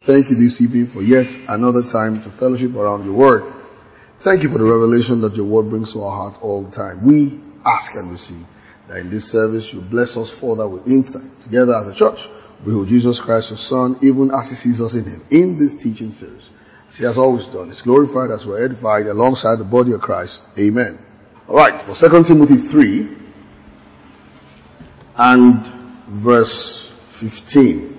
Thank you this evening for yet another time to fellowship around your word. Thank you for the revelation that your word brings to our heart all the time. We ask and receive that in this service you bless us further with insight. Together as a church, we hold Jesus Christ, your Son, even as he sees us in him, in this teaching series. As he has always done, is glorified as we're edified alongside the body of Christ. Amen. Alright, for 2 Timothy 3 and verse 15.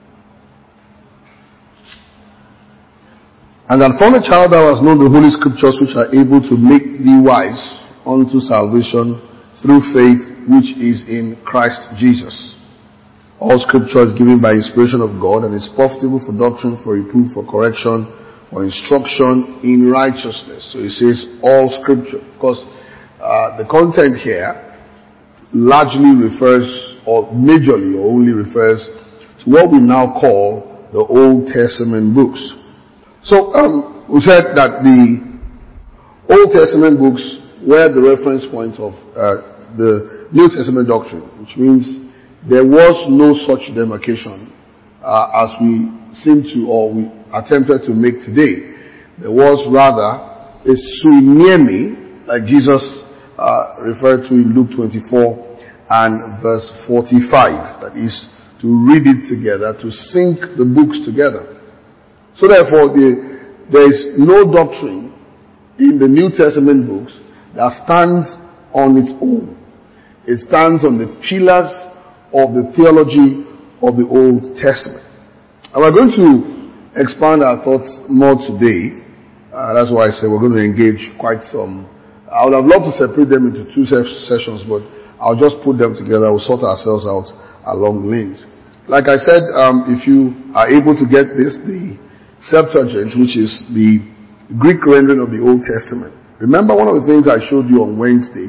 And that from a child thou hast known the holy scriptures which are able to make thee wise unto salvation through faith which is in Christ Jesus. All scripture is given by inspiration of God and is profitable for doctrine, for reproof, for correction, for instruction in righteousness. So he says all scripture, because the content here largely refers, or majorly or only refers to what we now call the Old Testament books. So we said that the Old Testament books were the reference point of the New Testament doctrine, which means there was no such demarcation as we seem to, or we attempted to make today. There was rather a suinemi, like Jesus referred to in Luke 24 and verse 45, that is to read it together, to sync the books together. So therefore, there is no doctrine in the New Testament books that stands on its own. It stands on the pillars of the theology of the Old Testament. And we're going to expand our thoughts more today. That's why I say we're going to engage quite some. I would have loved to separate them into two sessions, but I'll just put them together. We'll sort ourselves out along the lanes. Like I said, if you are able to get this, the Septuagint, which is the Greek rendering of the Old Testament. Remember one of the things I showed you on Wednesday,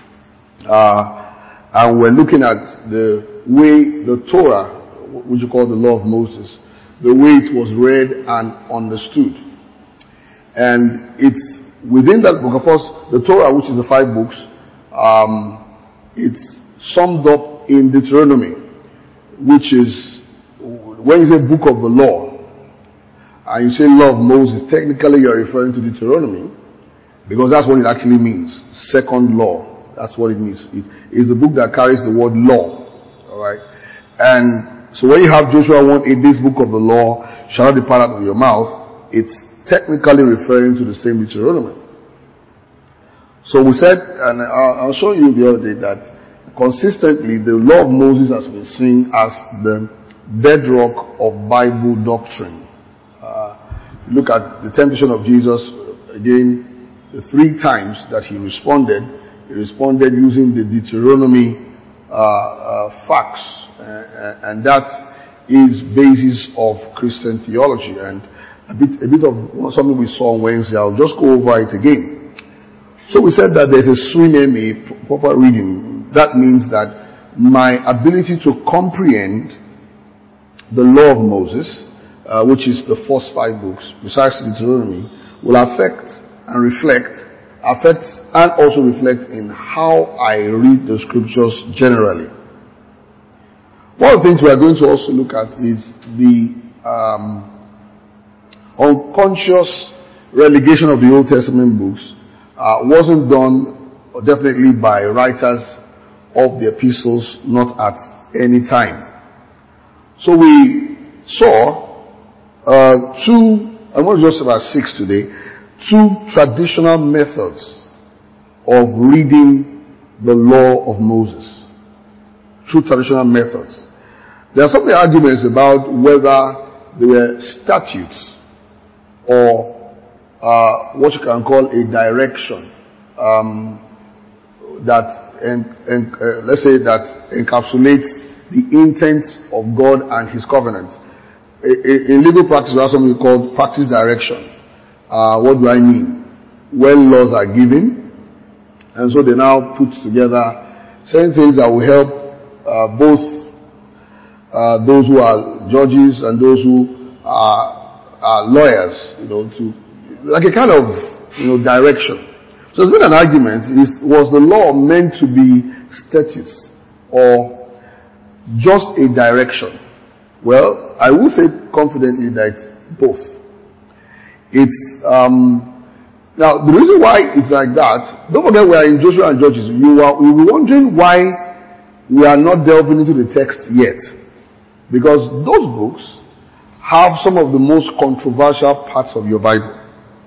and we're looking at the way the Torah, which you call the law of Moses, the way it was read and understood. And it's within that book, of course, the Torah, which is the 5 books, it's summed up in Deuteronomy, which is, when you say book of the law, and you say law of Moses, technically you're referring to Deuteronomy, because that's what it actually means. Second law. That's what it means. It is the book that carries the word law. Alright? And so when you have Joshua 1:8, this book of the law shall not depart out of your mouth, it's technically referring to the same Deuteronomy. So we said, and I'll show you the other day, that consistently the law of Moses has been seen as the bedrock of Bible doctrine. Look at the temptation of Jesus, again, the 3 times that he responded using the Deuteronomy facts, and that is basis of Christian theology. And a bit of something we saw on Wednesday. I'll just go over it again. So we said that there's a suinemi, proper reading. That means that my ability to comprehend the law of Moses, which is the first 5 books, precisely Deuteronomy, will affect and also reflect in how I read the scriptures generally. One of the things we are going to also look at is the unconscious relegation of the Old Testament books wasn't done definitely by writers of the epistles, not at any time. So we saw 2, I'm going to just about 6 today, 2 traditional methods of reading the law of Moses. 2 traditional methods. There are some arguments about whether they were statutes or what you can call a direction that, let's say, that encapsulates the intent of God and His covenant. In legal practice, we have something called practice direction. What do I mean? When laws are given, and so they now put together certain things that will help both those who are judges and those who are lawyers, to like a kind of direction. So there's been an argument: was the law meant to be statutes or just a direction? Well, I will say confidently that both. It's, now the reason why it's like that, don't forget we are in Joshua and Judges. You'll be wondering why we are not delving into the text yet. Because those books have some of the most controversial parts of your Bible.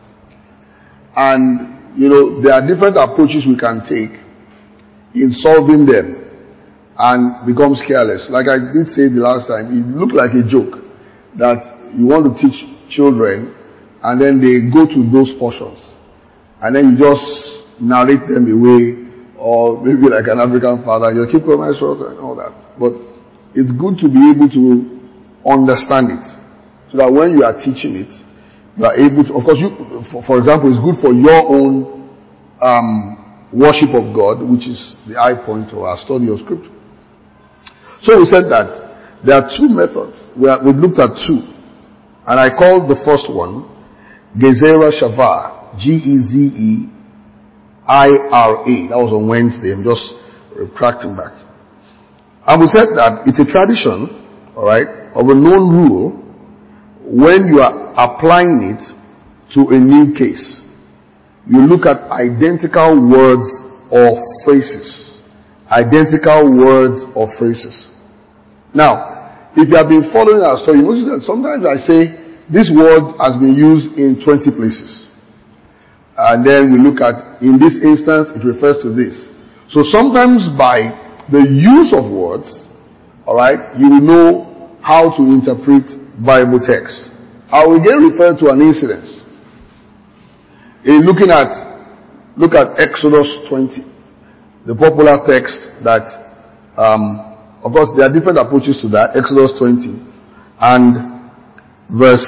And, there are different approaches we can take in solving them and becomes careless. Like I did say the last time, it looked like a joke that you want to teach children and then they go to those portions and then you just narrate them away, or maybe like an African father, you keep going my short and all that. But it's good to be able to understand it so that when you are teaching it, you are able to, of course, for example, it's good for your own worship of God, which is the high point of our study of Scripture. So we said that there are two methods. We've looked at two. And I called the first one Gezerah Shavah. Gezeira. That was on Wednesday. I'm just retracting back. And we said that it's a tradition, alright, of a known rule when you are applying it to a new case. You look at identical words or phrases. Identical words or phrases. Now, if you have been following our story, you notice that sometimes I say this word has been used in 20 places. And then we look at, in this instance, it refers to this. So sometimes by the use of words, alright, you will know how to interpret Bible text. I will again refer to an incident. Look at Exodus 20. The popular text that, of course, there are different approaches to that. Exodus 20 and verse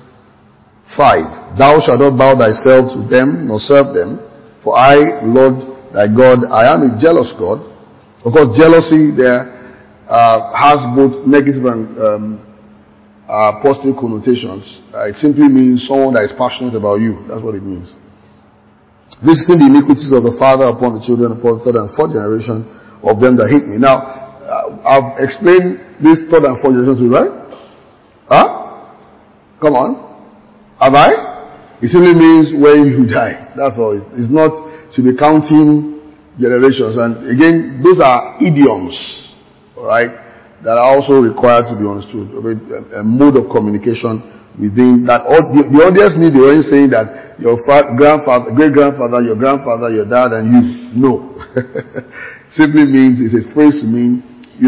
5. Thou shalt not bow thyself to them, nor serve them, for I, Lord thy God, I am a jealous God. Of course, jealousy there has both negative and positive connotations. It simply means someone that is passionate about you. That's what it means. Visiting the iniquities of the father upon the children, upon the third and fourth generation of them that hate me. Now, I've explained this third and fourth generation to you, right? Huh? Come on. Have I? It simply means when you die. That's all. It's not to be counting generations. And again, those are idioms, alright, that are also required to be understood. A mode of communication within that. The audience need the only saying that your grandfather, great-grandfather, your grandfather, your dad, and you. No. Simply means, it's a phrase to mean,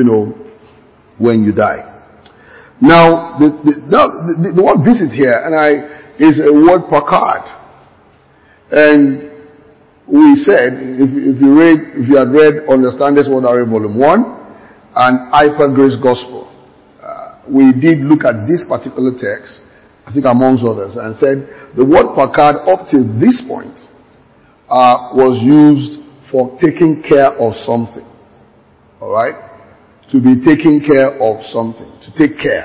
when you die. Now, the word visit here, is a word pakad. And we said, if you had read Understand This Word Array Volume 1 and Hyper Grace Gospel, we did look at this particular text, I think amongst others, and said the word pakad up to this point was used for taking care of something. Alright? To be taking care of something. To take care,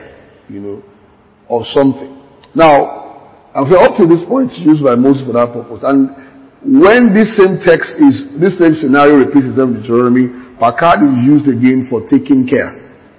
of something. Now, up to this point it's used by Moses for that purpose. And when this same scenario repeats itself in Deuteronomy, pakad is used again for taking care.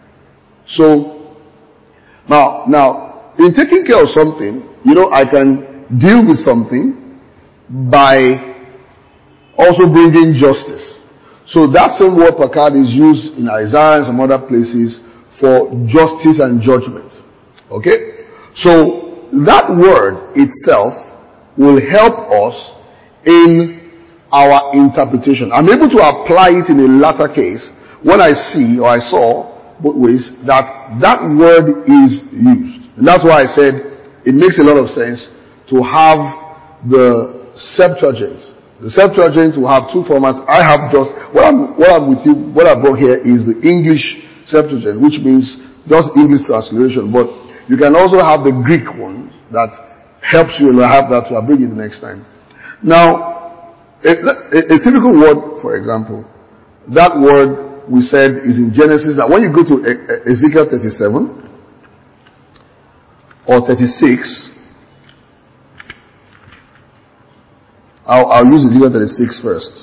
So, now, in taking care of something, I can deal with something by also bringing justice. So that same word pakad is used in Isaiah and some other places for justice and judgment. Okay? So that word itself will help us in our interpretation. I'm able to apply it in a latter case when I see or I saw both ways that word is used. And that's why I said it makes a lot of sense to have the Septuagint. The Septuagint will have two formats. I have just, what I brought here is the English Septuagint, which means just English translation. But you can also have the Greek one that helps you, and I have that, so I'll bring it the next time. Now, a typical word, for example, that word we said is in Genesis. That when you go to Ezekiel 37 or 36, I'll use Ezekiel 36 first.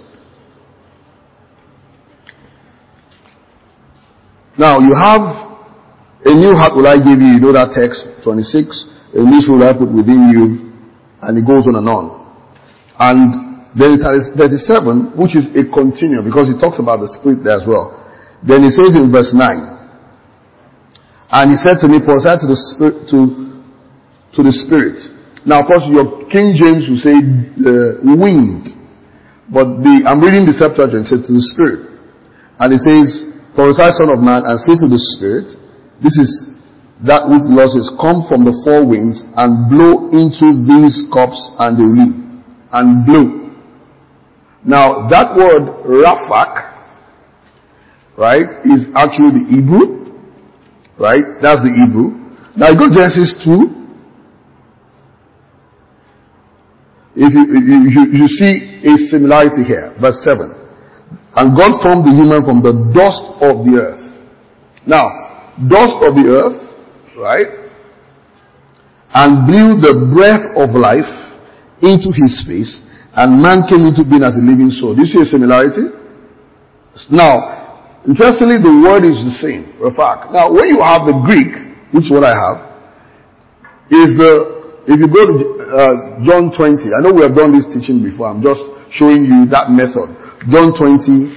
Now you have A new heart will I give you. You know that text, 26. A new spirit will I put within you. And it goes on and on. And then 37, which is a continuum, because it talks about the spirit there as well. Then it says in verse 9, and he said to me, prophesy to the spirit, to the spirit. Now, of course, your King James will say wind, but I'm reading the Septuagint, said to the spirit. And it says, prophesy, son of man, and say to the spirit, this is that which the Lord says, come from the four winds and blow into these cups and they will live. And blow. Now, that word rafak, right, is actually the Hebrew. Right? That's the Hebrew. Now, you go to Genesis 2. If you see a similarity here. Verse 7. And God formed the human from the dust of the earth. Now, dust of the earth, right? And blew the breath of life into his face, and man came into being as a living soul. Do you see a similarity? Now, interestingly, the word is the same, rafak. Now, when you have the Greek, which is what I have, is if you go to John 20, I know we have done this teaching before, I'm just showing you that method. John 20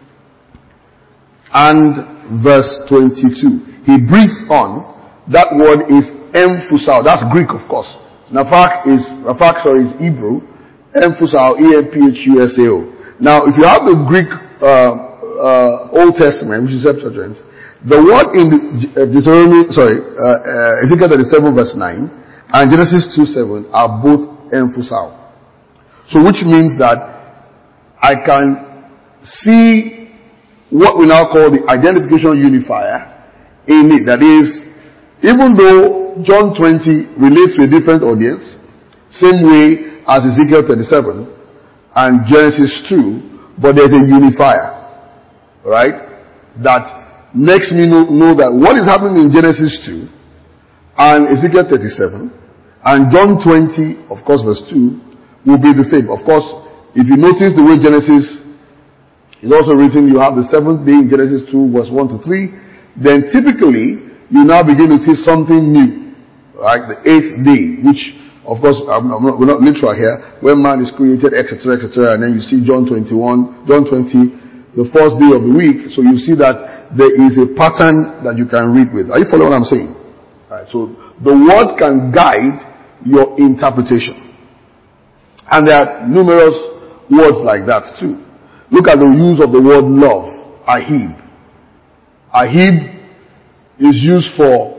and verse 22. He breathes on. That word is emphusao. That's Greek, of course. Rafak is Hebrew. Emphusao, E-M-P-H-U-S-A-O. Now, if you have the Greek Old Testament, which is Septuagint, the word in Ezekiel 37 verse 9 and Genesis 2:7 are both emphusao. So, which means that I can see what we now call the identification unifier in it. That is, even though John 20 relates to a different audience, same way as Ezekiel 37 and Genesis 2, but there's a unifier, right? That makes me know that what is happening in Genesis 2 and Ezekiel 37 and John 20, of course, verse 2, will be the same. Of course, if you notice the way Genesis is also written, you have the seventh day in Genesis 2, verse 1 to 3. Then typically, you now begin to see something new, right? The eighth day, which, of course, we're not literal here, when man is created, etc., etc., and then you see John 20, the first day of the week, so you see that there is a pattern that you can read with. Are you following what I'm saying? Right, so the word can guide your interpretation. And there are numerous words like that too. Look at the use of the word love, ahib. Ahib is used for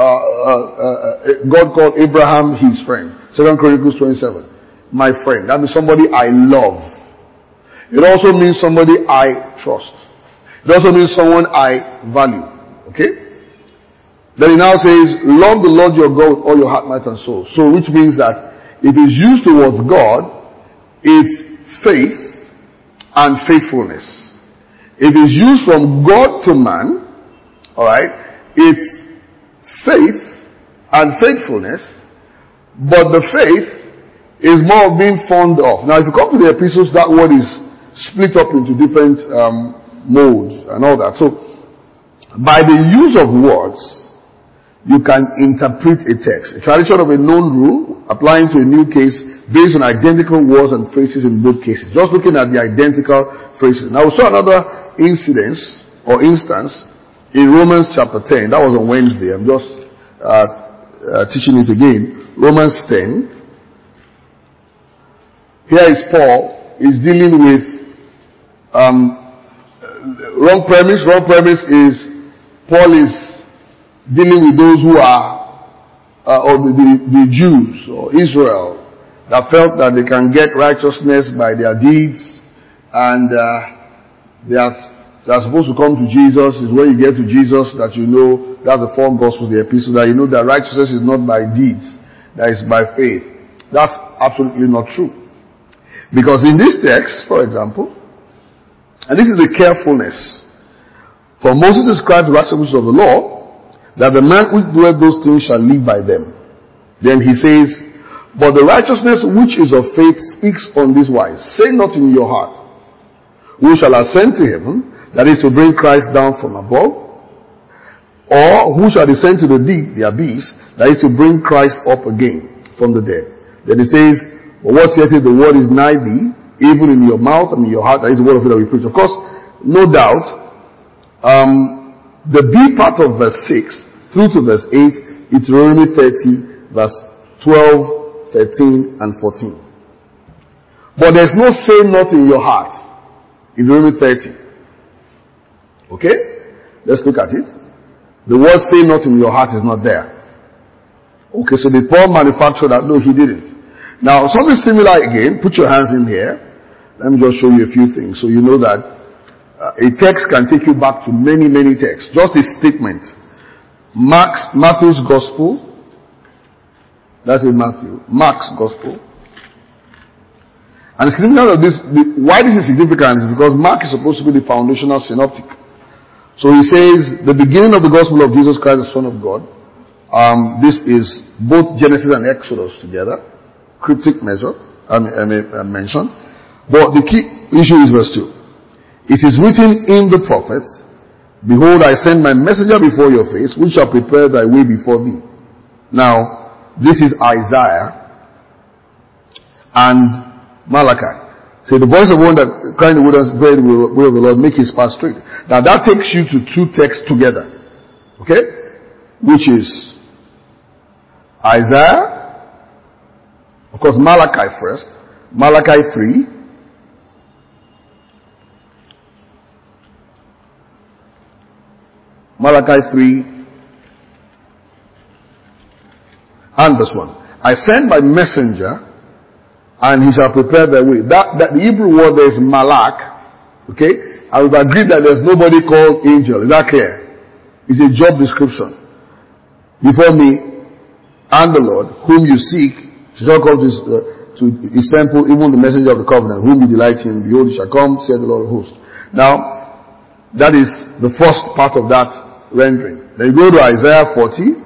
God called Abraham his friend. 2 Chronicles 27. My friend. That means somebody I love. It also means somebody I trust. It also means someone I value. Okay? Then he now says, love the Lord your God with all your heart, might, and soul. So which means that if it's used towards God, it's faith and faithfulness. If it's used from God to man, alright, it's faith and faithfulness, but the faith is more of being fond of. Now if you come to the epistles, that word is split up into different modes and all that. So, by the use of words, you can interpret a text. A tradition of a known rule applying to a new case based on identical words and phrases in both cases. Just looking at the identical phrases. Now we saw another instance in Romans chapter 10. That was on Wednesday. I'm just teaching it again. Romans 10. Here is Paul. He's dealing with wrong premise. Wrong premise is Paul is dealing with those who are or the Jews or Israel that felt that they can get righteousness by their deeds, and they are supposed to come to Jesus. Is when you get to Jesus that you know that's the four gospels, the epistle, that you know that righteousness is not by deeds, that is by faith. That's absolutely not true. Because in this text, for example, and this is the carefulness, for Moses described the righteousness of the law, that the man which doeth those things shall live by them. Then he says, but the righteousness which is of faith speaks on this wise. Say not in your heart, who shall ascend to heaven, that is to bring Christ down from above, Or who shall descend to the deep, the abyss, that is to bring Christ up again from the dead. Then it says, but what saith it, the word is nigh thee, even in your mouth and in your heart, that is the word of it that we preach. Of course, no doubt, the B part of verse 6 through to verse 8, it's Deuteronomy 30, verse 12, 13, and 14. But there's no say not in your heart in Deuteronomy 30. Okay? Let's look at it. The word say not in your heart is not there. Okay, so did Paul manufacture that? No, he didn't. Now, something similar again, put your hands in here. Let me just show you a few things so you know that a text can take you back to many, many texts. Just a statement. Matthew's Gospel. That's in Matthew. Mark's Gospel. And the significance of this, why this is significant is because Mark is supposed to be the foundational synoptic. So he says, the beginning of the gospel of Jesus Christ, the Son of God. This is both Genesis and Exodus together. Cryptic measure, mention. But the key issue is verse 2. It is written in the prophets, behold, I send my messenger before your face, which shall prepare thy way before thee. Now, this is Isaiah and Malachi. Say, the voice of one that crying in the wilderness, pray the way of the Lord, make his path straight. Now that takes you to two texts together. Okay? Which is Isaiah, of course Malachi first, Malachi 3, Malachi 3 and verse 1. I send my messenger, and he shall prepare the way. That the Hebrew word there is malak. Okay? I would agree that there's nobody called angel. Is that clear? It's a job description. Before me and the Lord, whom you seek, shall come to his temple, even the messenger of the covenant, whom you delight in. Behold, he shall come, saith the Lord of hosts. Now, that is the first part of that rendering. Then you go to Isaiah 40.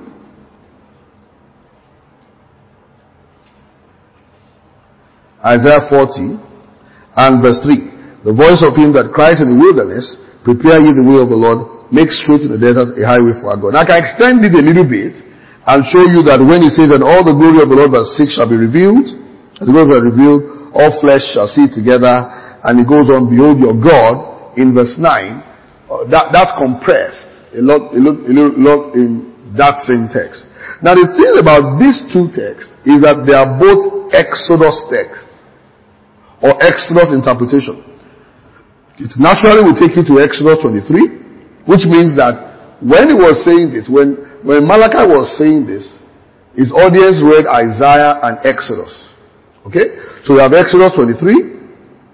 Isaiah 40 and verse 3. The voice of him that cries in the wilderness, prepare ye the way of the Lord, make straight in the desert a highway for our God. Now I can extend it a little bit and show you that when he says that all the glory of the Lord, verse 6, shall be revealed, and the glory of God revealed, all flesh shall see it together, and it goes on, behold your God, in verse 9, that's compressed a lot in that same text. Now the thing about these two texts is that they are both Exodus texts, or Exodus interpretation. It naturally will take you to Exodus 23, which means that when he was saying this, when Malachi was saying this, his audience read Isaiah and Exodus. Okay? So we have Exodus 23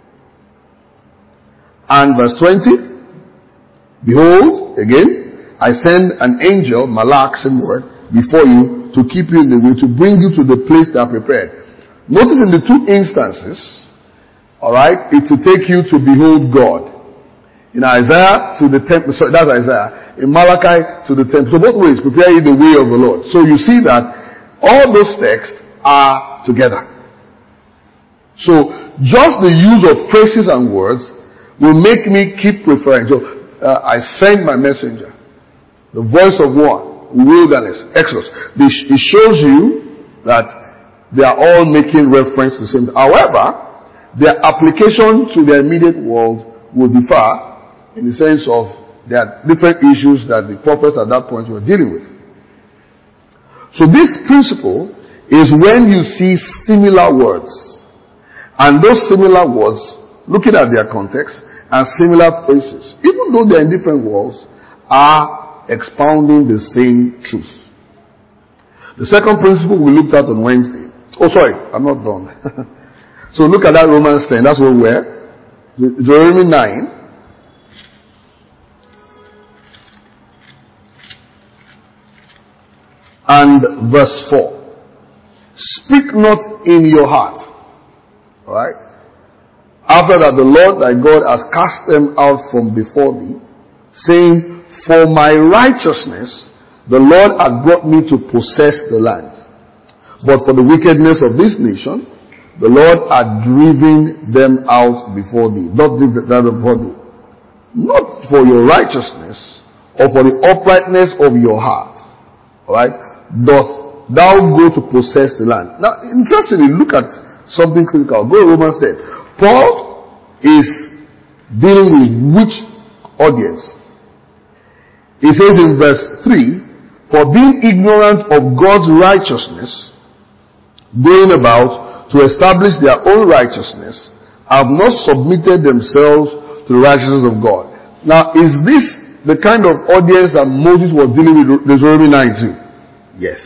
and verse 20. Behold, again, I send an angel, Malak, same word, before you to keep you in the way, to bring you to the place that I prepared. Notice in the two instances, alright, it's to take you to behold God. In Isaiah to the temple, sorry, that's Isaiah. In Malachi to the temple. So both ways, prepare you the way of the Lord. So you see that all those texts are together. So just the use of phrases and words will make me keep referring. So I send my messenger. The voice of one, wilderness, Exodus. It shows you that they are all making reference to the same. However, their application to the immediate world will differ in the sense of there are different issues that the prophets at that point were dealing with. So this principle is when you see similar words. And those similar words, looking at their context, and similar phrases, even though they're in different worlds, are expounding the same truth. The second principle we looked at on Wednesday. Oh, sorry, I'm not done. So look at that Romans 10. That's what we're. Deuteronomy 9. And verse 4. Speak not in your heart. Alright? After that the Lord thy God has cast them out from before thee, saying, for my righteousness the Lord hath brought me to possess the land. But for the wickedness of this nation, the Lord hath driven them out before thee. Not driven before thee. Not for your righteousness or for the uprightness of your heart, alright, doth thou go to possess the land. Now, interestingly, look at something critical. Go to Romans 10. Paul is dealing with which audience? He says in verse 3, for being ignorant of God's righteousness, going about to establish their own righteousness, have not submitted themselves to the righteousness of God. Now, is this the kind of audience that Moses was dealing with Deuteronomy 9:2? Yes.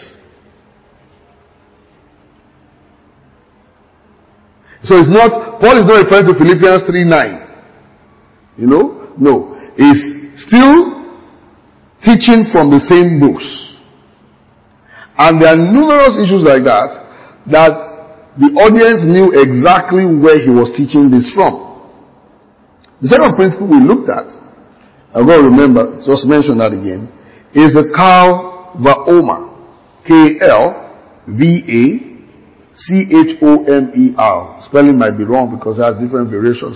So it's not, Paul is not referring to Philippians 3:9. You know? No. He's still teaching from the same books. And there are numerous issues like that the audience knew exactly where he was teaching this from. The second principle we looked at, I'm going to remember, just mention that again, is the Kal-Va-Omer. K-L-V-A-C-H-O-M-E-R. Spelling might be wrong because it has different variations.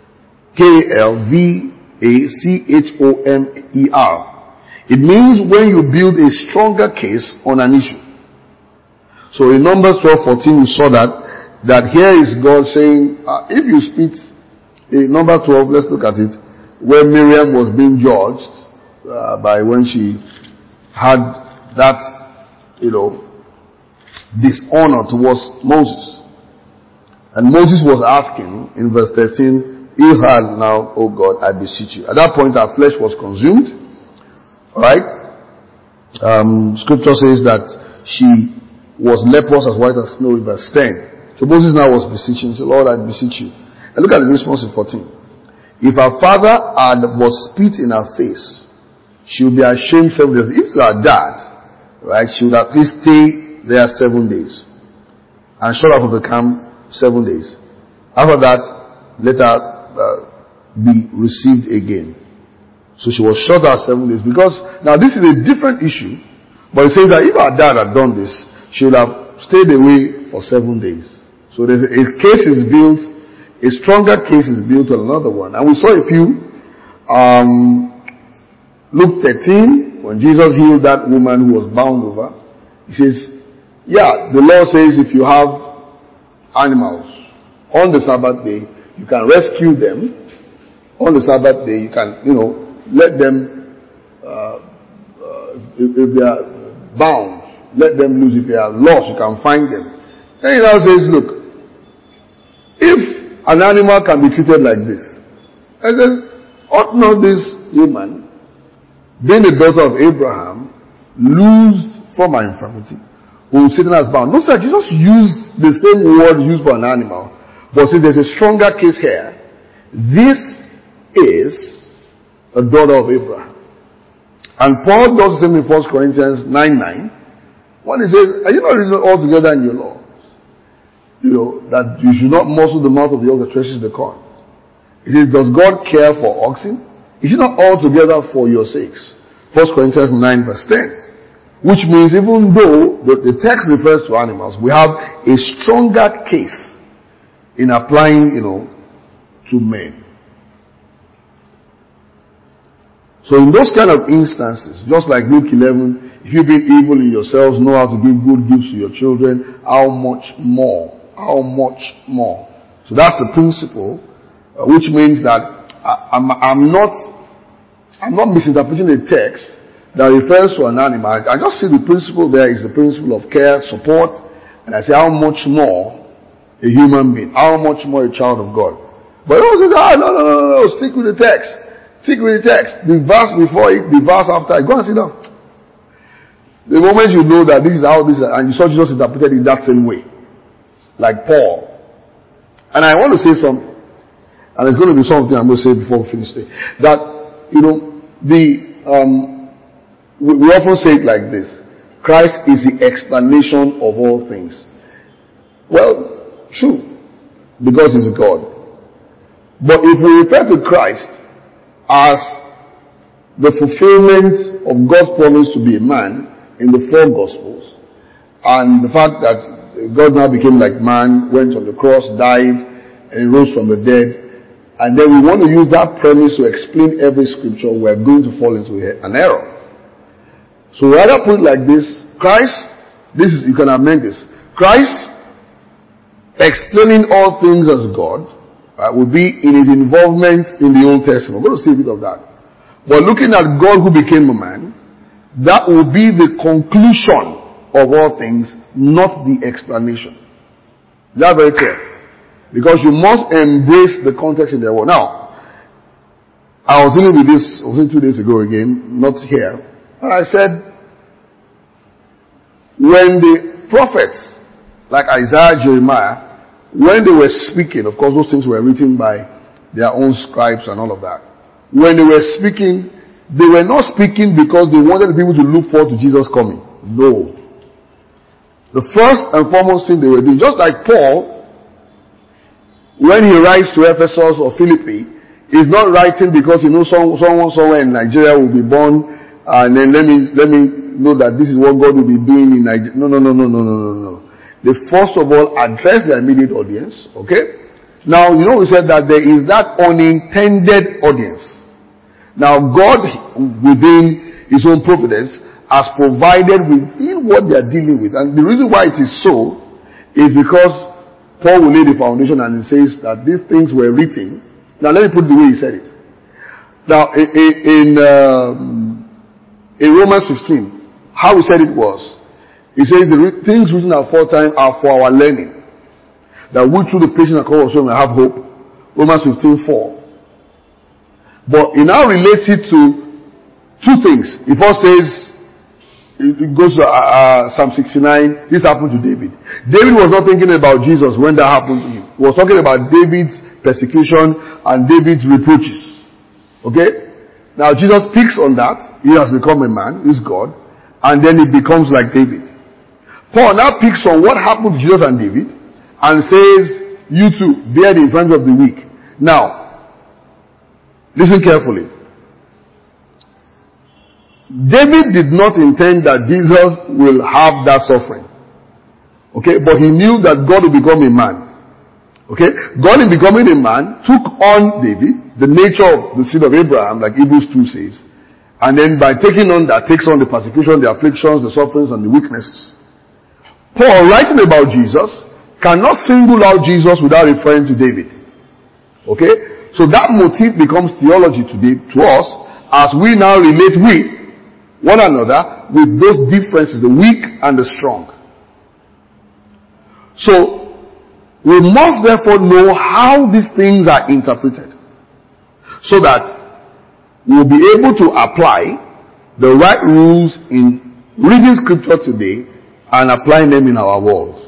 K-L-V-A-C-H-O-M-E-R. It means when you build a stronger case on an issue. So in Numbers 12:14 we saw that here is God saying, if you spit, in Numbers 12, let's look at it, where Miriam was being judged by when she had that, dishonor towards Moses. And Moses was asking in verse 13, "If had now, O God, I beseech you." At that point her flesh was consumed. Alright? Scripture says that she was leprous as white as snow in verse 10. So Moses now was beseeching, he said, "Lord, I beseech you." And look at the response in 14. If her father had but spit in her face, she would be ashamed 7 days. If it had died, right, she would at least stay there 7 days. And shut up of the camp 7 days. After that, let her be received again. So she was shut out 7 days. Because, now this is a different issue. But it says that if her dad had done this, she would have stayed away for 7 days. So there's a case is built, a stronger case is built on another one. And we saw a few, Luke 13, when Jesus healed that woman who was bound over, he says, the law says if you have animals on the Sabbath day, you can rescue them. On the Sabbath day, you can, let them, if they are bound, let them loose. If they are lost, you can find them. Then he now says, look, if an animal can be treated like this, I said, ought not this woman, being the daughter of Abraham, loosed from her infirmity, whom Satan has bound? No, sir, Jesus used the same word used for an animal, but since there's a stronger case here, this is a daughter of Abraham. And Paul does the same in 1 Corinthians 9:9. When he says, are you not reading all together in your law? That you should not muzzle the mouth of the ox that threshes the corn. It says, does God care for oxen? Is it not all together for your sakes? 1 Corinthians 9 verse 10. Which means even though the text refers to animals, we have a stronger case in applying, to men. So in those kind of instances, just like Luke 11, if you be evil in yourselves, know how to give good gifts to your children, how much more? How much more? So that's the principle, which means that I'm not misinterpreting a text that refers to an animal. I just see the principle there is the principle of care, support, and I say how much more a human being, how much more a child of God. But you say, no, stick with the text. Stick with the text. The verse before it, the verse after it. Go and sit down. The moment you know that this is how this is, and you saw Jesus interpreted in that same way, like Paul. And I want to say something, and it's going to be something I'm going to say before we finish today. That, we often say it like this: Christ is the explanation of all things. Well, true, because he's God. But if we refer to Christ as the fulfillment of God's promise to be a man in the 4 Gospels, and the fact that God now became like man, went on the cross, died, and rose from the dead, and then we want to use that premise to explain every scripture, we're going to fall into an error. So rather put it like this: Christ, you can amend this. Christ explaining all things as God would be in his involvement in the Old Testament. We're going to see a bit of that. But looking at God who became a man, that will be the conclusion of all things, not the explanation. Is that very clear? Because you must embrace the context in the world. Now, I was dealing with this, 2 days ago again, not here. And I said, when the prophets, like Isaiah, Jeremiah, when they were speaking, of course those things were written by their own scribes and all of that. When they were speaking, they were not speaking because they wanted people to look forward to Jesus coming. No. The first and foremost thing they were doing, just like Paul, when he writes to Ephesus or Philippi, he's not writing because someone somewhere in Nigeria will be born, and then let me know that this is what God will be doing in Nigeria. No. They first of all address their immediate audience, okay? Now, we said that there is that unintended audience. Now, God, within his own providence, has provided within what they are dealing with. And the reason why it is so is because Paul will lay the foundation and he says that these things were written. Now, let me put it the way he said it. Now, in Romans 15, how he said it was, he says the things written aforetime are for our learning, that we through the patience and also may have hope. Romans 15:4. But he now relates it to two things. He first says, it goes to Psalm 69, this happened to David. David was not thinking about Jesus when that happened to him. He was talking about David's persecution and David's reproaches. Okay? Now Jesus picks on that. He has become a man, he's God, and then he becomes like David. Paul now picks on what happened to Jesus and David and says, you too, bear the infirmity of the weak. Now, listen carefully. David did not intend that Jesus will have that suffering. Okay, but he knew that God will become a man. Okay, God in becoming a man took on David, the nature of the seed of Abraham, like Hebrews 2 says, and then by taking on that, takes on the persecution, the afflictions, the sufferings, and the weaknesses. Paul, writing about Jesus, cannot single out Jesus without referring to David. Okay? So that motif becomes theology today to us as we now relate with one another with those differences, the weak and the strong. So, we must therefore know how these things are interpreted so that we'll be able to apply the right rules in reading scripture today and applying them in our world.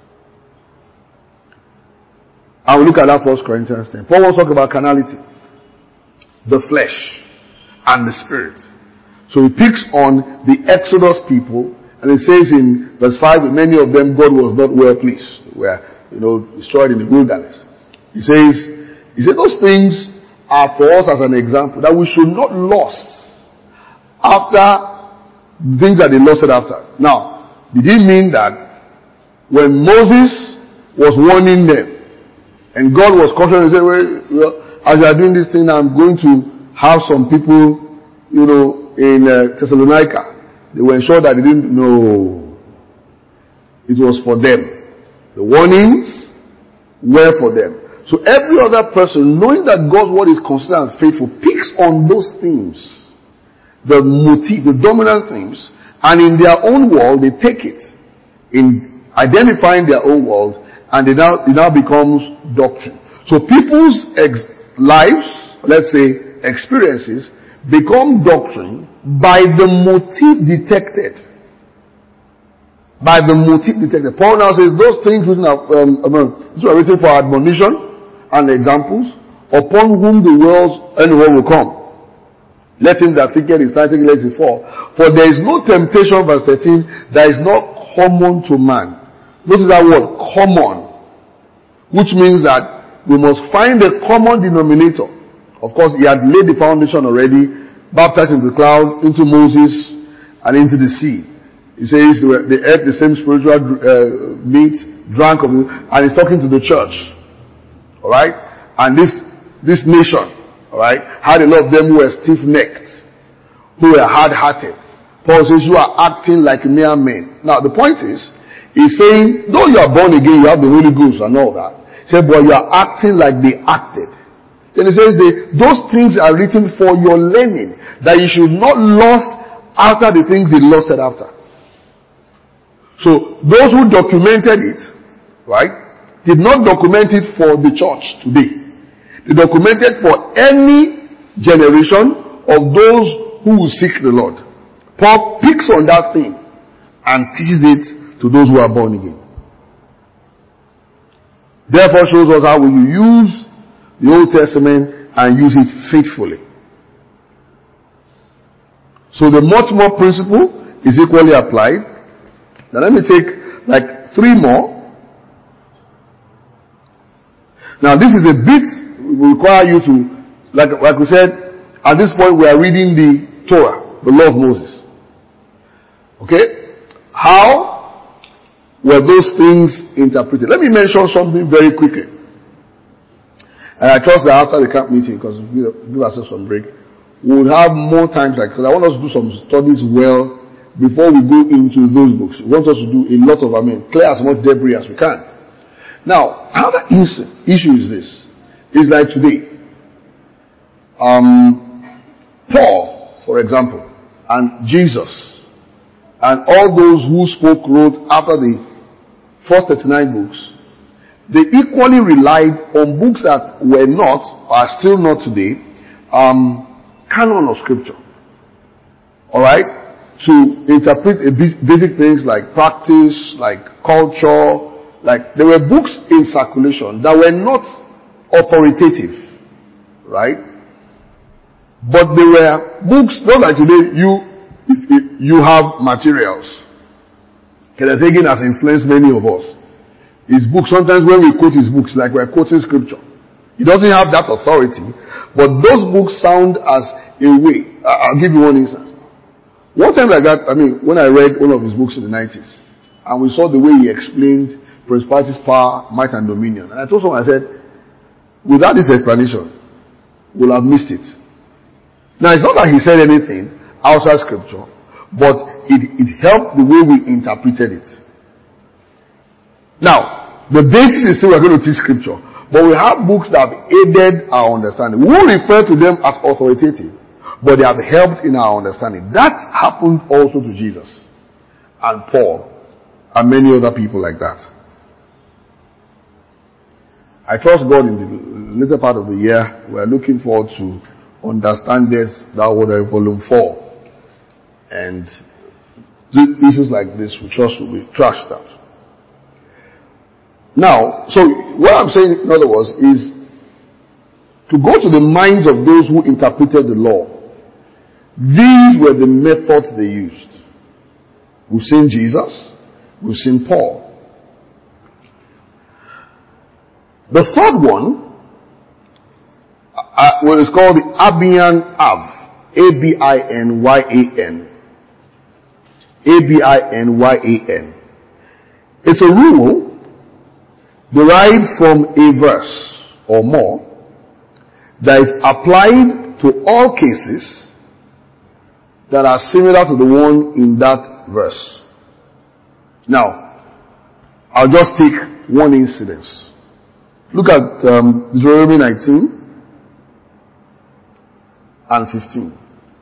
And we look at that 1 Corinthians 10. Paul wants to talk about carnality, the flesh, and the spirit. So he picks on the Exodus people, and it says in verse 5, many of them God was not well pleased. They were, destroyed in the wilderness. He said those things are for us as an example, that we should not lust after things that they lusted after. Now, did he mean that when Moses was warning them, and God was cautioning, he said, well, as you are doing this thing, I'm going to have some people, in Thessalonica. They were sure that they didn't know. It was for them. The warnings were for them. So every other person, knowing that God's word is considered faithful, picks on those themes, the motif, the dominant themes, and in their own world, they take it in identifying their own world, and it now becomes doctrine. So people's lives, let's say experiences, become doctrine by the motif detected. By the motif detected. Paul now says those things these are written for admonition and examples, upon whom the world will come. Let him that thinketh is trying to let it fall. For there is no temptation, verse 13, that is not common to man. Notice that word, common. Which means that we must find a common denominator. Of course, he had laid the foundation already, baptized into the cloud, into Moses, and into the sea. He says they ate the same spiritual meat, drank of it, and he's talking to the church. Alright? And this this nation, alright, had a lot of them who were stiff-necked, who were hard-hearted. Paul says, you are acting like mere men. Now, the point is, he's saying, though you are born again, you have the Holy Ghost and all that. He said, but you are acting like they acted. Then he says, those things are written for your learning, that you should not lust after the things they lusted after. So, those who documented it, right, did not document it for the church today. They documented for any generation of those who will seek the Lord. Paul picks on that thing and teaches it to those who are born again. Therefore shows us how we use the Old Testament and use it faithfully. So the much more principle is equally applied. Now let me take like 3 more. Now this is a bit, will require you to, like we said, at this point we are reading the Torah, the law of Moses. Okay? How were those things interpreted? Let me mention something very quickly. And I trust that after the camp meeting, because we give ourselves some break, we will have more time, because I want us to do some studies well before we go into those books. We want us to do a lot of, clear as much debris as we can. Now, another issue is this. It's like today. Paul, for example, and Jesus, and all those who wrote after the first 39 books, they equally relied on books that were not, or are still not today, canon of scripture. Alright? To interpret basic things like practice, like culture, like there were books in circulation that were not authoritative. Right? But they were books, not like today, you have materials. Kenneth Hagin has influenced many of us. His books, sometimes when we quote his books, like we're quoting scripture. He doesn't have that authority, but those books sound as a way. I'll give you one instance. One time like that, when I read one of his books in the 90s, and we saw the way he explained principalities, power, might, and dominion. And I told someone, I said, without this explanation, we'll have missed it. Now, it's not that he said anything outside scripture, but it helped the way we interpreted it. Now, the basis is still we're going to teach scripture, but we have books that have aided our understanding. We won't refer to them as authoritative, but they have helped in our understanding. That happened also to Jesus and Paul and many other people like that. I trust God in the later part of the year, we are looking forward to Understand Thou Word, Volume 4. And issues like this, we trust will be trashed out. Now, so what I'm saying, in other words, is to go to the minds of those who interpreted the law. These were the methods they used. We've seen Jesus. We've seen Paul. The third one what is called the Abinyan Av. A-B-I-N-Y-A-N. A-B-I-N-Y-A-N. It's a rule derived from a verse or more that is applied to all cases that are similar to the one in that verse. Now, I'll just take one incident. Look at Deuteronomy 19 and 15.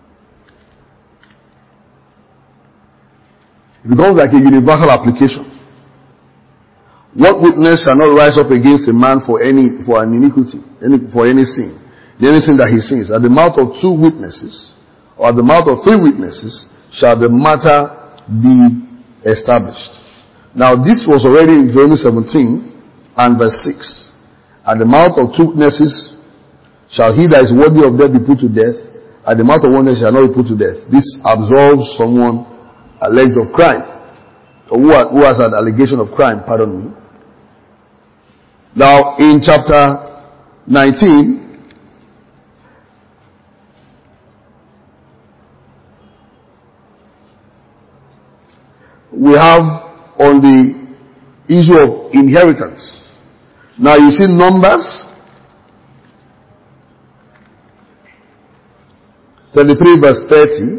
It becomes like a universal application. What witness shall not rise up against a man for an iniquity, for any sin, any sin that he sins? At the mouth of 2 witnesses, or at the mouth of 3 witnesses, shall the matter be established. Now this was already in Deuteronomy 17 and verse 6. At the mouth of 2 witnesses shall he that is worthy of death be put to death. At the mouth of 1 witness shall not be put to death. This absolves someone alleged of crime, or who has an allegation of crime, pardon me. Now, in chapter 19, we have on the issue of inheritance. Now, you see Numbers 33 verse 30.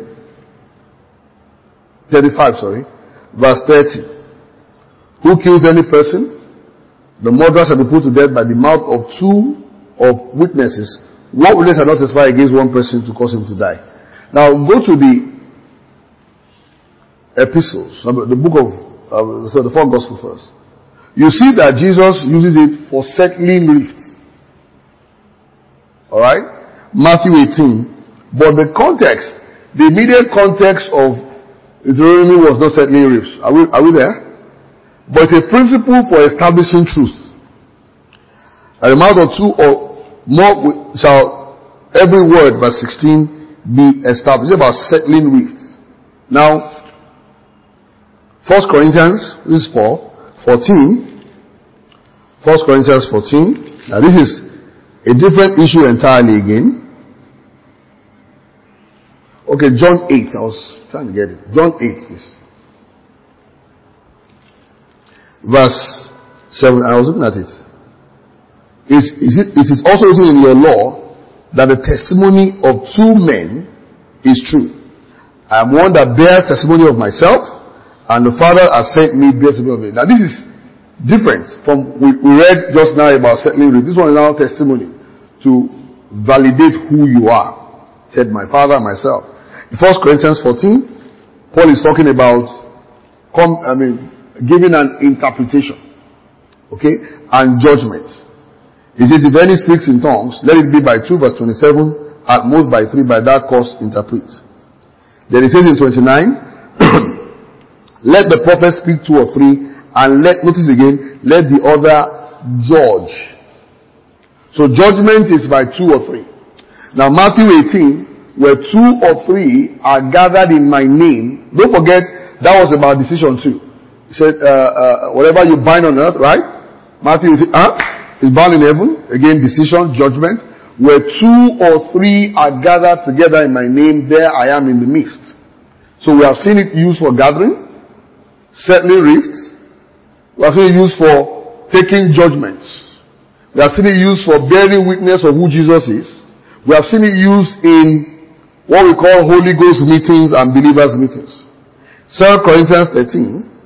35, sorry. Verse 30. Who kills any person? The murderer shall be put to death by the mouth of two of witnesses. One witness shall not testify against one person to cause him to die. Now go to the epistles, the book of, the four gospels first. You see that Jesus uses it for settling rifts. Alright? Matthew 18. But the context, the immediate context of Deuteronomy was not settling rifts. Are we there? But it's a principle for establishing truth. At the mouth of two or more shall every word, verse 16, be established. It's about settling rifts. Now, 1 Corinthians, this is Paul, 14. 1 Corinthians 14. Now this is a different issue entirely again. Okay, John 8. I was trying to get it. John 8, please. Verse 7, I was looking at it. It is also written in your law that the testimony of two men is true. I am one that bears testimony of myself, and the Father has sent me bear testimony of it. Now this is different from we read just now about settling rifts. This one is now testimony to validate who you are. Said my Father, myself. In 1 Corinthians 14, Paul is talking about giving an interpretation, okay, and judgment. He says, if any speaks in tongues, let it be by 2, verse 27, at most by 3, by that cause interpret. Then he says in 29, let the prophet speak 2 or 3, and notice again, let the other judge. So judgment is by 2 or 3. Now Matthew 18, where 2 or 3 are gathered in my name, don't forget, that was about decision too. He said, whatever you bind on earth, right? Matthew is bound in heaven. Again, decision, judgment. Where 2 or 3 are gathered together in my name, there I am in the midst. So we have seen it used for gathering, settling rifts. We have seen it used for taking judgments. We have seen it used for bearing witness of who Jesus is. We have seen it used in what we call Holy Ghost meetings and believers meetings. 2 Corinthians 13.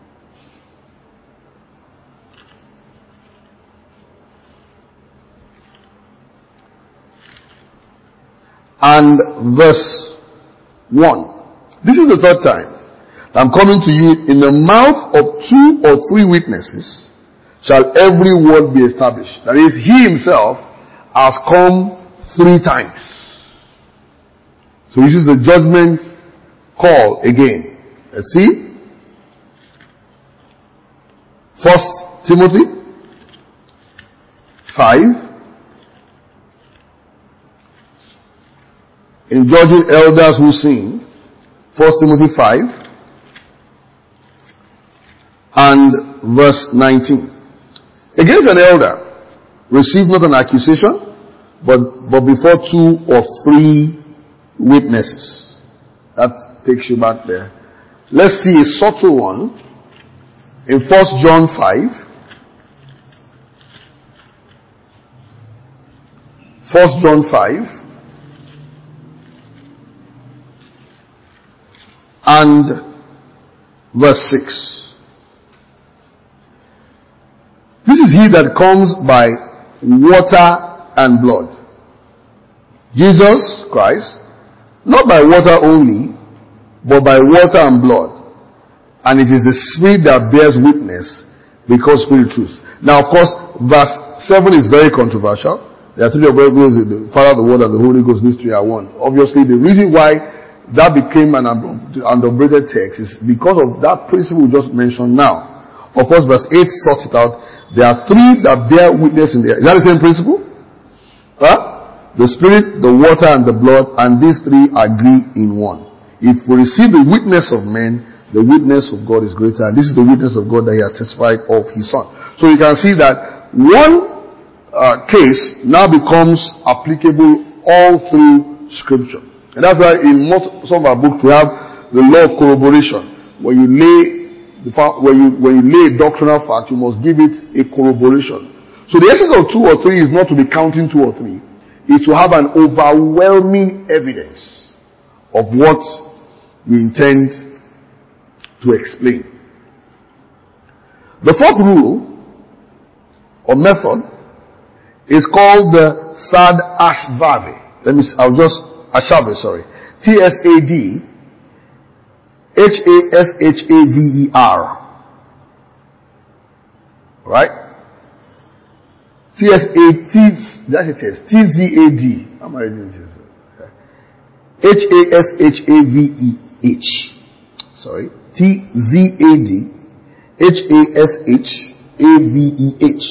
And verse 1. This is the third time I'm coming to you. In the mouth of 2 or 3 witnesses shall every word be established. That is, he himself has come 3 times. So this is the judgment call again. Let's see. 1 Timothy 5. In judging elders who sin, 1 Timothy 5 and verse 19. Against an elder, receive not an accusation, but before 2 or 3 witnesses. That takes you back there. Let's see a subtle one in 1 John 5. 1 John 5. And verse 6. This is he that comes by water and blood. Jesus Christ, not by water only, but by water and blood. And it is the Spirit that bears witness, because Spirit truth. Now, of course, verse 7 is very controversial. There are 3 of God, the Father, the Word, and the Holy Ghost. These 3 are one. Obviously, the reason why that became an adumbrated text is because of that principle we just mentioned now. Of course, verse 8 sorts it out. There are 3 that bear witness in there. Is that the same principle? The Spirit, the water, and the blood, and these 3 agree in one. If we receive the witness of men, the witness of God is greater, and this is the witness of God that He has testified of His Son. So you can see that one case now becomes applicable all through Scripture. And that's why in some of our books we have the law of corroboration. When you lay a doctrinal fact, you must give it a corroboration. So the essence of 2 or 3 is not to be counting 2 or 3. It's to have an overwhelming evidence. of what we intend to explain. The fourth rule or method is called the Sad-Ashvavi. T-S-A-D-H-A-S-H-A-V-E-R. Right? T-Z-A-D. How am I reading this? H-A-S-H-A-V-E-H. Sorry. T-Z-A-D-H-A-S-H-A-V-E-H.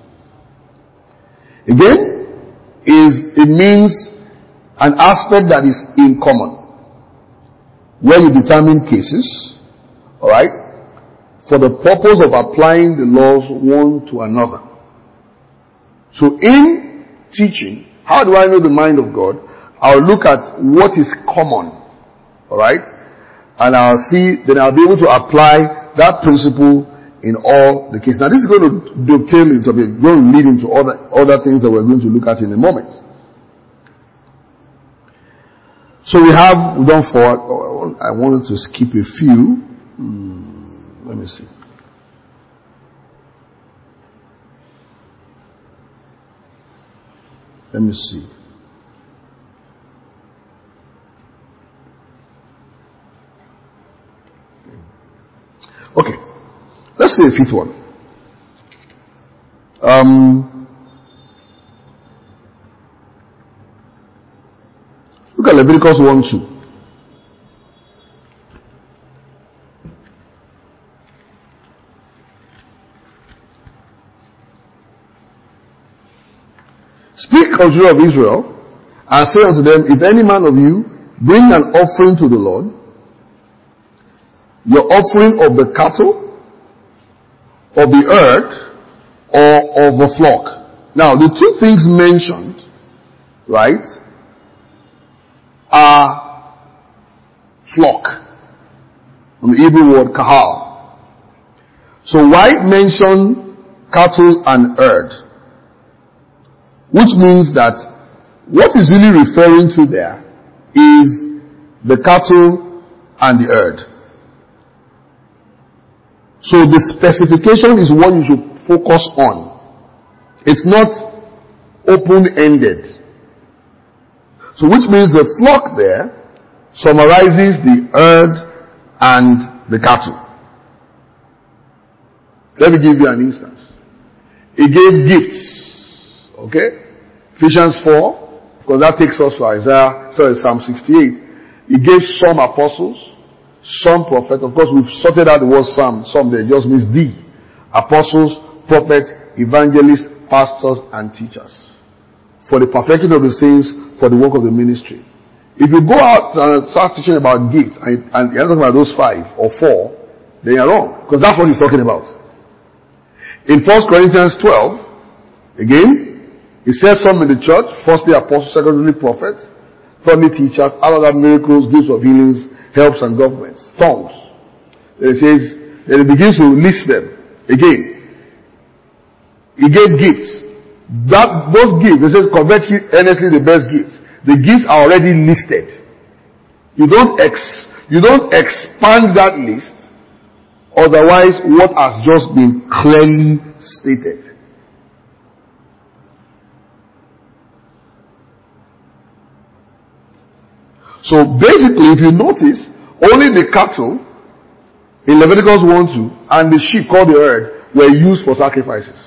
Again, it means an aspect that is in common, where you determine cases, alright, for the purpose of applying the laws one to another. So in teaching, how do I know the mind of God? I'll look at what is common, alright, and I'll be able to apply that principle in all the cases. Now this is going to dovetail into, going to lead into other things that we're going to look at in a moment. So we've done four. I wanted to skip a few. Let me see. Okay. Let's see the fifth one. Look at Leviticus 1:2. Speak unto the children of Israel, and say unto them, if any man of you bring an offering to the Lord, your offering of the cattle, of the herd, or of a flock. Now, the two things mentioned, right, are flock. From the Hebrew word kahal. So why mention cattle and herd? Which means that what is really referring to there is the cattle and the herd. So the specification is what you should focus on. It's not open-ended. So which means the flock there summarizes the herd and the cattle. Let me give you an instance. He gave gifts. Okay? Ephesians 4, because that takes us to Psalm 68. He gave some apostles, some prophets. Of course, we've sorted out the word some there just means the apostles, prophets, evangelists, pastors, and teachers. For the perfecting of the saints, for the work of the ministry. If you go out and start teaching about gifts, and you're not talking about those 5 or 4, then you're wrong. Because that's what he's talking about. In 1 Corinthians 12, again, he says some in the church, firstly apostles, secondly prophets, thirdly teachers, other miracles, gifts of healings, helps and governments, tongues. Then he begins to list them. Again, he gave gifts. Those gifts, he says, convert you earnestly the best gifts. The gifts are already listed. You don't expand that list, otherwise what has just been clearly stated. So basically, if you notice, only the cattle in Leviticus 1:2 and the sheep called the herd were used for sacrifices.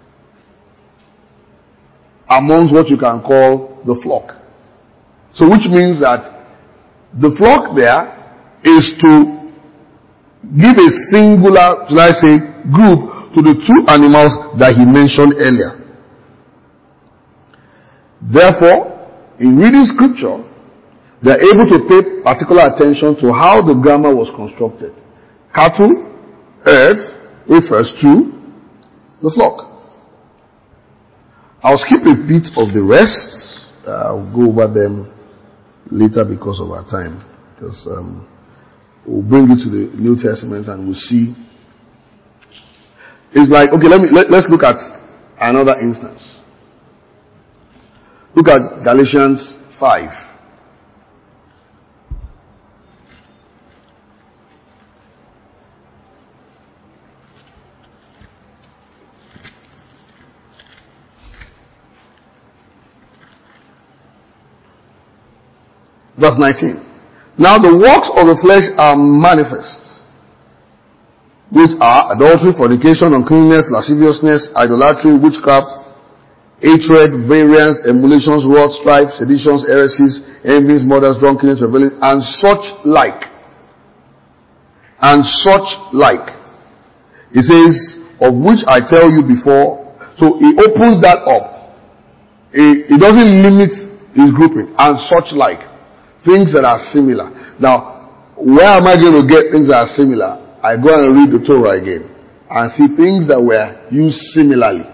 Amongst what you can call the flock. So which means that the flock there is to give a singular, shall I say, group to the 2 animals that he mentioned earlier. Therefore, in reading scripture, they are able to pay particular attention to how the grammar was constructed. Cattle, herd, refers to the flock. I'll skip a bit of the rest. I'll go over them later because of our time. Because we'll bring it to the New Testament and we'll see. It's like, okay, let's look at another instance. Look at Galatians 5. Verse 19. Now the works of the flesh are manifest, which are adultery, fornication, uncleanness, lasciviousness, idolatry, witchcraft, hatred, variance, emulations, wrath, strife, seditions, heresies, envies, murders, drunkenness, rebellion, and such like. And such like. He says, of which I tell you before. So he opens that up. He doesn't limit his grouping. And such like. Things that are similar. Now, where am I going to get things that are similar? I go and read the Torah again. And see things that were used similarly.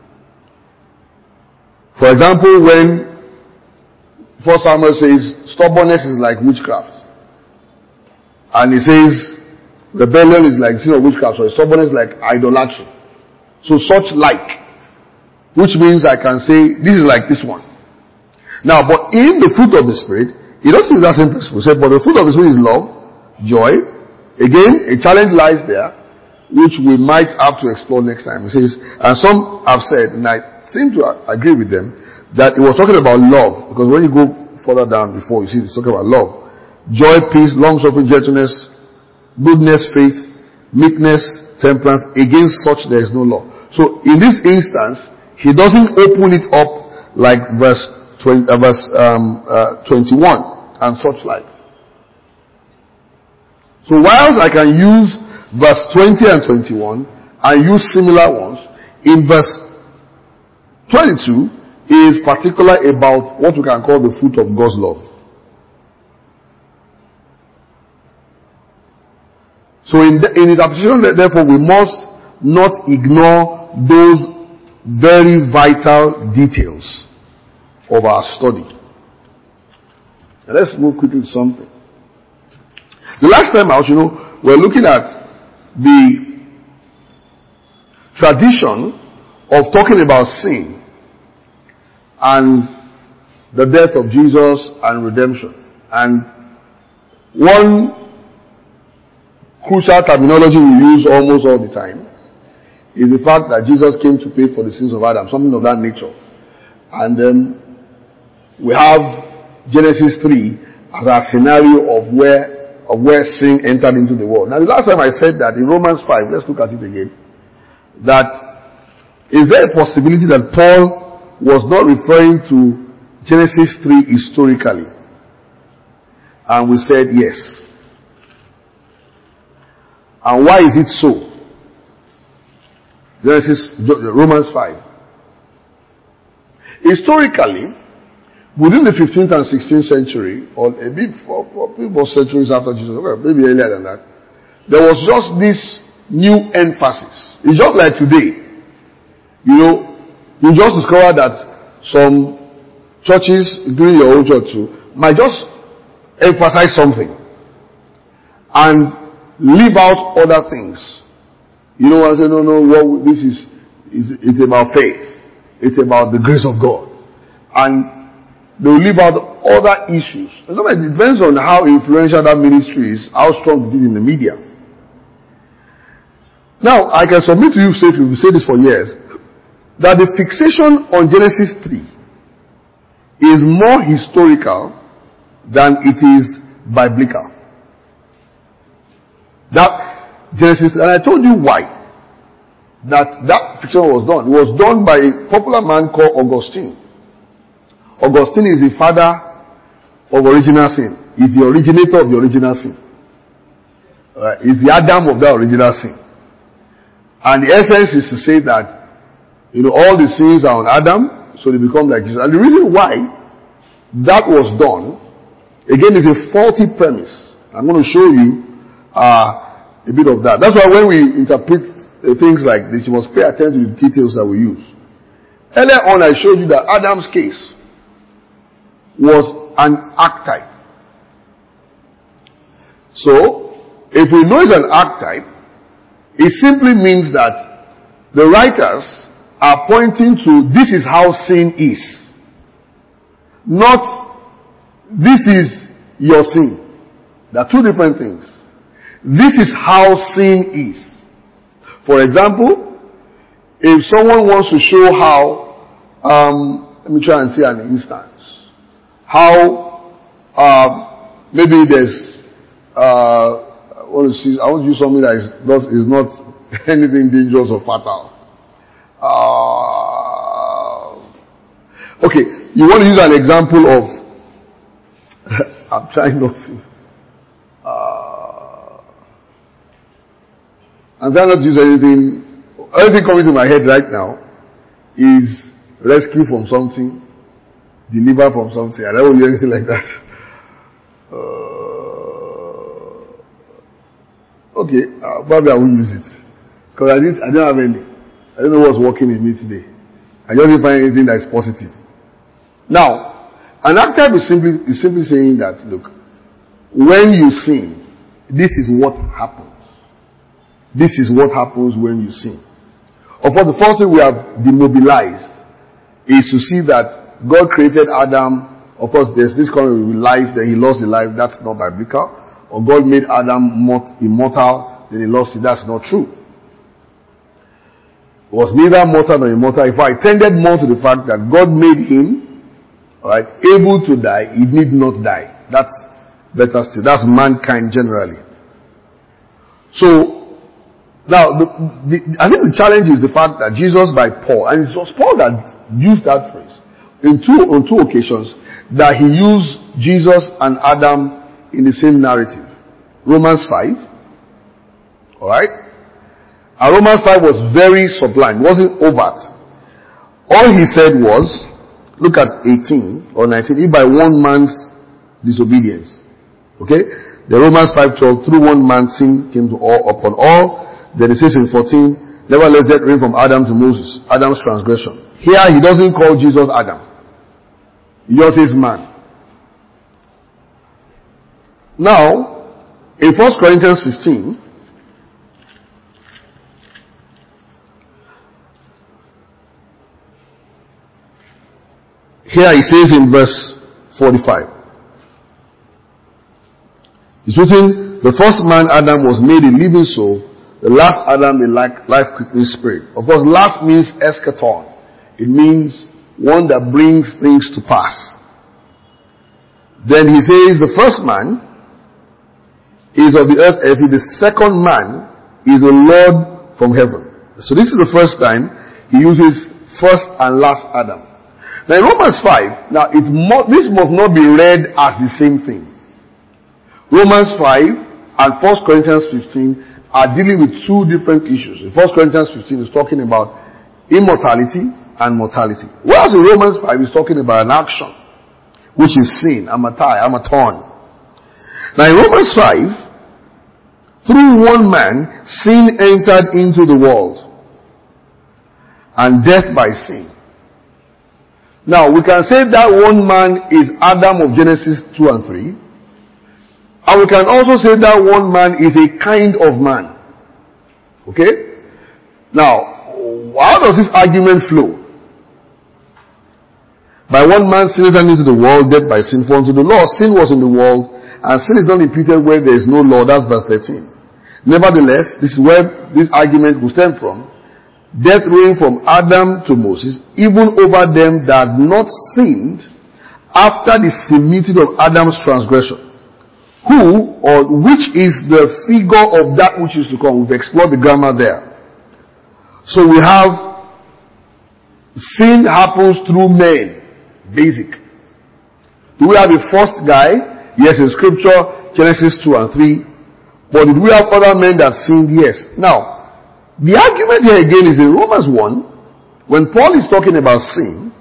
For example, when 1 Samuel says, stubbornness is like witchcraft. And he says, rebellion is like sin of witchcraft. So stubbornness is like idolatry. So such like. Which means I can say, this is like this one. Now, but in the fruit of the Spirit, he doesn't use that same principle. He said, but the fruit of the Spirit is love, joy. Again, a challenge lies there, which we might have to explore next time. He says, and some have said, and I seem to agree with them, that he was talking about love. Because when you go further down before, you see he's talking about love. Joy, peace, long-suffering, gentleness, goodness, faith, meekness, temperance. Against such there is no law. So in this instance, he doesn't open it up like verse 21 and such like. So whilst I can use verse 20 and 21 and use similar ones, in verse 22 is particular about what we can call the fruit of God's love. So in interpretation, therefore, we must not ignore those very vital details of our study. Now let's move quickly to something. The last time out, we're looking at the tradition of talking about sin and the death of Jesus and redemption. And one crucial terminology we use almost all the time is the fact that Jesus came to pay for the sins of Adam, something of that nature. And then we have Genesis 3 as our scenario of where sin entered into the world. Now the last time I said that in Romans 5, let's look at it again, that is there a possibility that Paul was not referring to Genesis 3 historically? And we said yes. And why is it so? Romans 5. Historically, within the 15th and 16th century, or a bit more centuries after Jesus, maybe earlier than that, there was just this new emphasis. It's just like today. You just discover that some churches, including your own church too, might just emphasize something and leave out other things. I say, no, this it's about faith. It's about the grace of God. And they'll leave out other issues. It depends on how influential that ministry is, how strong it is in the media. Now, I can submit to you, we've said this for years, that the fixation on Genesis 3 is more historical than it is biblical. That Genesis, and I told you why that fiction was done. It was done by a popular man called Augustine. Augustine is the father of original sin. He's the originator of the original sin. He's the Adam of that original sin. And the essence is to say that, all the sins are on Adam, so they become like Jesus. And the reason why that was done, again, is a faulty premise. I'm going to show you a bit of that. That's why when we interpret things like this, you must pay attention to the details that we use. Earlier on, I showed you that Adam's case was an archetype. So, if we know it's an archetype, it simply means that the writers are pointing to this is how sin is. Not this is your sin. There are two different things. This is how sin is. For example, if someone wants to show how, let me try and see an instance. How Maybe there's, I want to use something that is not anything dangerous or fatal. Okay, you want to use an example of, I'm trying not to. I'm trying not to use anything coming to my head right now is rescue from something, deliver from something. I don't want to do anything like that. Okay, probably I won't use it. Because I don't have any. I don't know what's working in me today. I just didn't find anything that is positive. Now, an archetype is simply saying that, look, when you sin, this is what happens. This is what happens when you sin. Of course, the first thing we have demobilized is to see that God created Adam. Of course, there's this coming with life, then he lost the life. That's not biblical. Or God made Adam immortal, then he lost it. That's not true. He was neither mortal nor immortal. In fact, it tended more to the fact that God made him, alright, able to die. He need not die. That's better still. That's mankind generally. So, now, I think the challenge is the fact that Jesus by Paul, and it was Paul that used that phrase on two occasions, that he used Jesus and Adam in the same narrative. Romans 5, alright? And Romans 5 was very sublime, wasn't overt. All he said was, look at 18 or 19, if by one man's disobedience, okay? The Romans 5:12, through one man sin came to all, upon all. Then it says in 14, nevertheless death reigned from Adam to Moses, Adam's transgression. Here he doesn't call Jesus Adam. He just says man. Now, in 1 Corinthians 15, here he says in verse 45, it's written, the first man Adam was made a living soul, the last Adam a life-quickening spirit. Of course, last means eschaton. It means one that brings things to pass. Then he says the first man is of the earth, the second man is a Lord from heaven. So this is the first time he uses first and last Adam. Now in Romans 5, this must not be read as the same thing. Romans 5 and 1 Corinthians 15 are dealing with two different issues. In 1 Corinthians 15 is talking about immortality and mortality. Whereas in Romans 5 is talking about an action, which is sin, amaton. Now in Romans 5, through one man, sin entered into the world, and death by sin. Now we can say that one man is Adam of Genesis 2 and 3. And we can also say that one man is a kind of man. Okay? Now, how does this argument flow? By one man sin entered into the world, death by sin. For unto the law, sin was in the world, and sin is not imputed where there is no law. That's verse 13. Nevertheless, this is where this argument will stem from. Death reigned from Adam to Moses, even over them that had not sinned after the similitude of Adam's transgression. Who, or which is the figure of that which is to come. We've explored the grammar there. So we have sin happens through men. Basic. Do we have a first guy? Yes, in scripture, Genesis 2 and 3. But did we have other men that sinned? Yes. Now, the argument here again is in Romans 1, when Paul is talking about sin,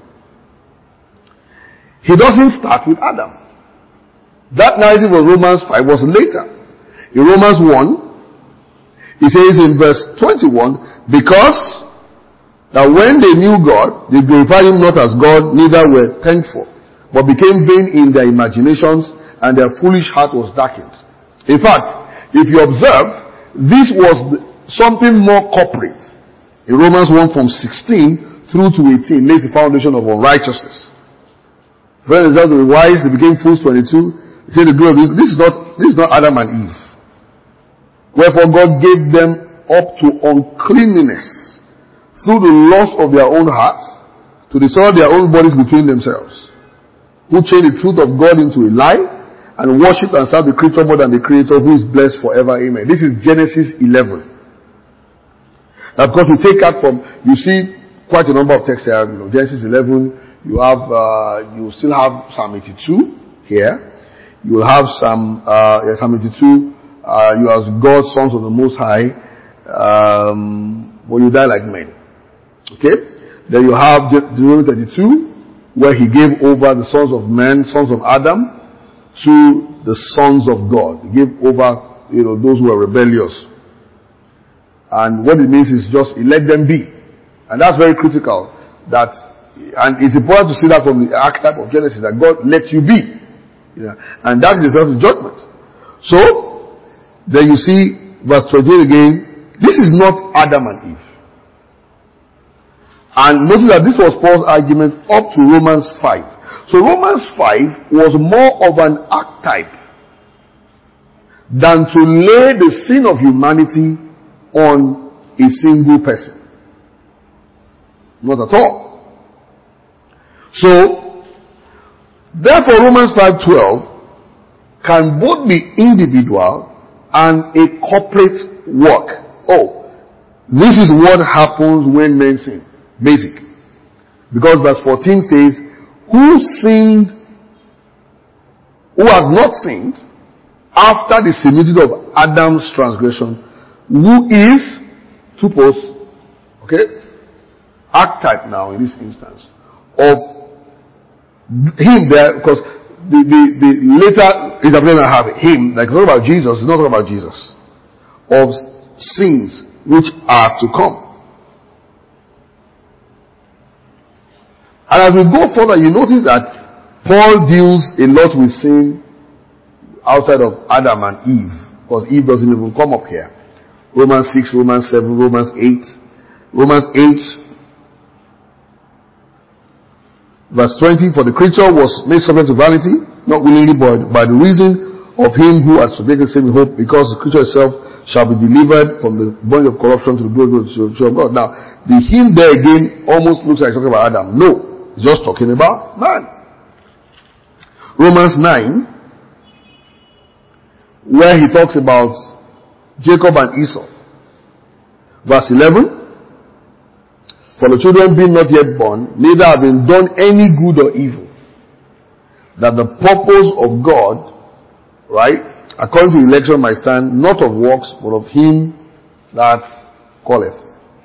he doesn't start with Adam. That narrative of Romans 5 was later. In Romans 1, he says in verse 21, because that when they knew God, they glorified him not as God, neither were thankful, but became vain in their imaginations, and their foolish heart was darkened. In fact, if you observe, this was something more corporate. In Romans 1 from 16 through to 18, lays the foundation of unrighteousness. Friends, that were wise, they became fools. 22. This is not Adam and Eve. Wherefore God gave them up to uncleanness through the lust of their own hearts, to destroy their own bodies between themselves, who changed the truth of God into a lie, and worship and serve the creature more than the creator, who is blessed forever. Amen. This is Genesis 11. Now, because we take that from, you see quite a number of texts here. Genesis 11, you still have Psalm 82 here. You will have Psalm 82. You are God's sons of the Most High. When you die like men. Okay? Then you have Deuteronomy 32, where he gave over the sons of men, sons of Adam, to the sons of God. He gave over, those who were rebellious. And what it means is just, he let them be. And that's very critical. And it's important to see that from the archetype of Genesis, that God let you be. And that is the judgment. So, then you see verse 28 again. This is not Adam and Eve. And notice that this was Paul's argument up to Romans 5. So Romans 5 was more of an archetype than to lay the sin of humanity on a single person. Not at all. So, therefore Romans 5:12 can both be individual and a corporate work. This is what happens when men sin. Basic. Because verse 14 says, who have not sinned after the similitude of Adam's transgression, who is tupos, okay, archetype now in this instance, of him there, because the later interpretation I have him, like it's not about Jesus, it's not about Jesus, of sins which are to come. And as we go further, you notice that Paul deals a lot with sin outside of Adam and Eve, because Eve doesn't even come up here. Romans 6, Romans 7, Romans 8. Romans 8, verse 20, for the creature was made subject to vanity, not willingly, but by the reason of him who has subjected the same hope, because the creature itself shall be delivered from the bondage of corruption to the glory of God. Now, the him there again almost looks like talking about Adam. No. He's just talking about man. Romans 9, where he talks about Jacob and Esau. Verse 11, for the children being not yet born, neither having done any good or evil, that the purpose of God, right, according to election might stand, not of works, but of him that calleth.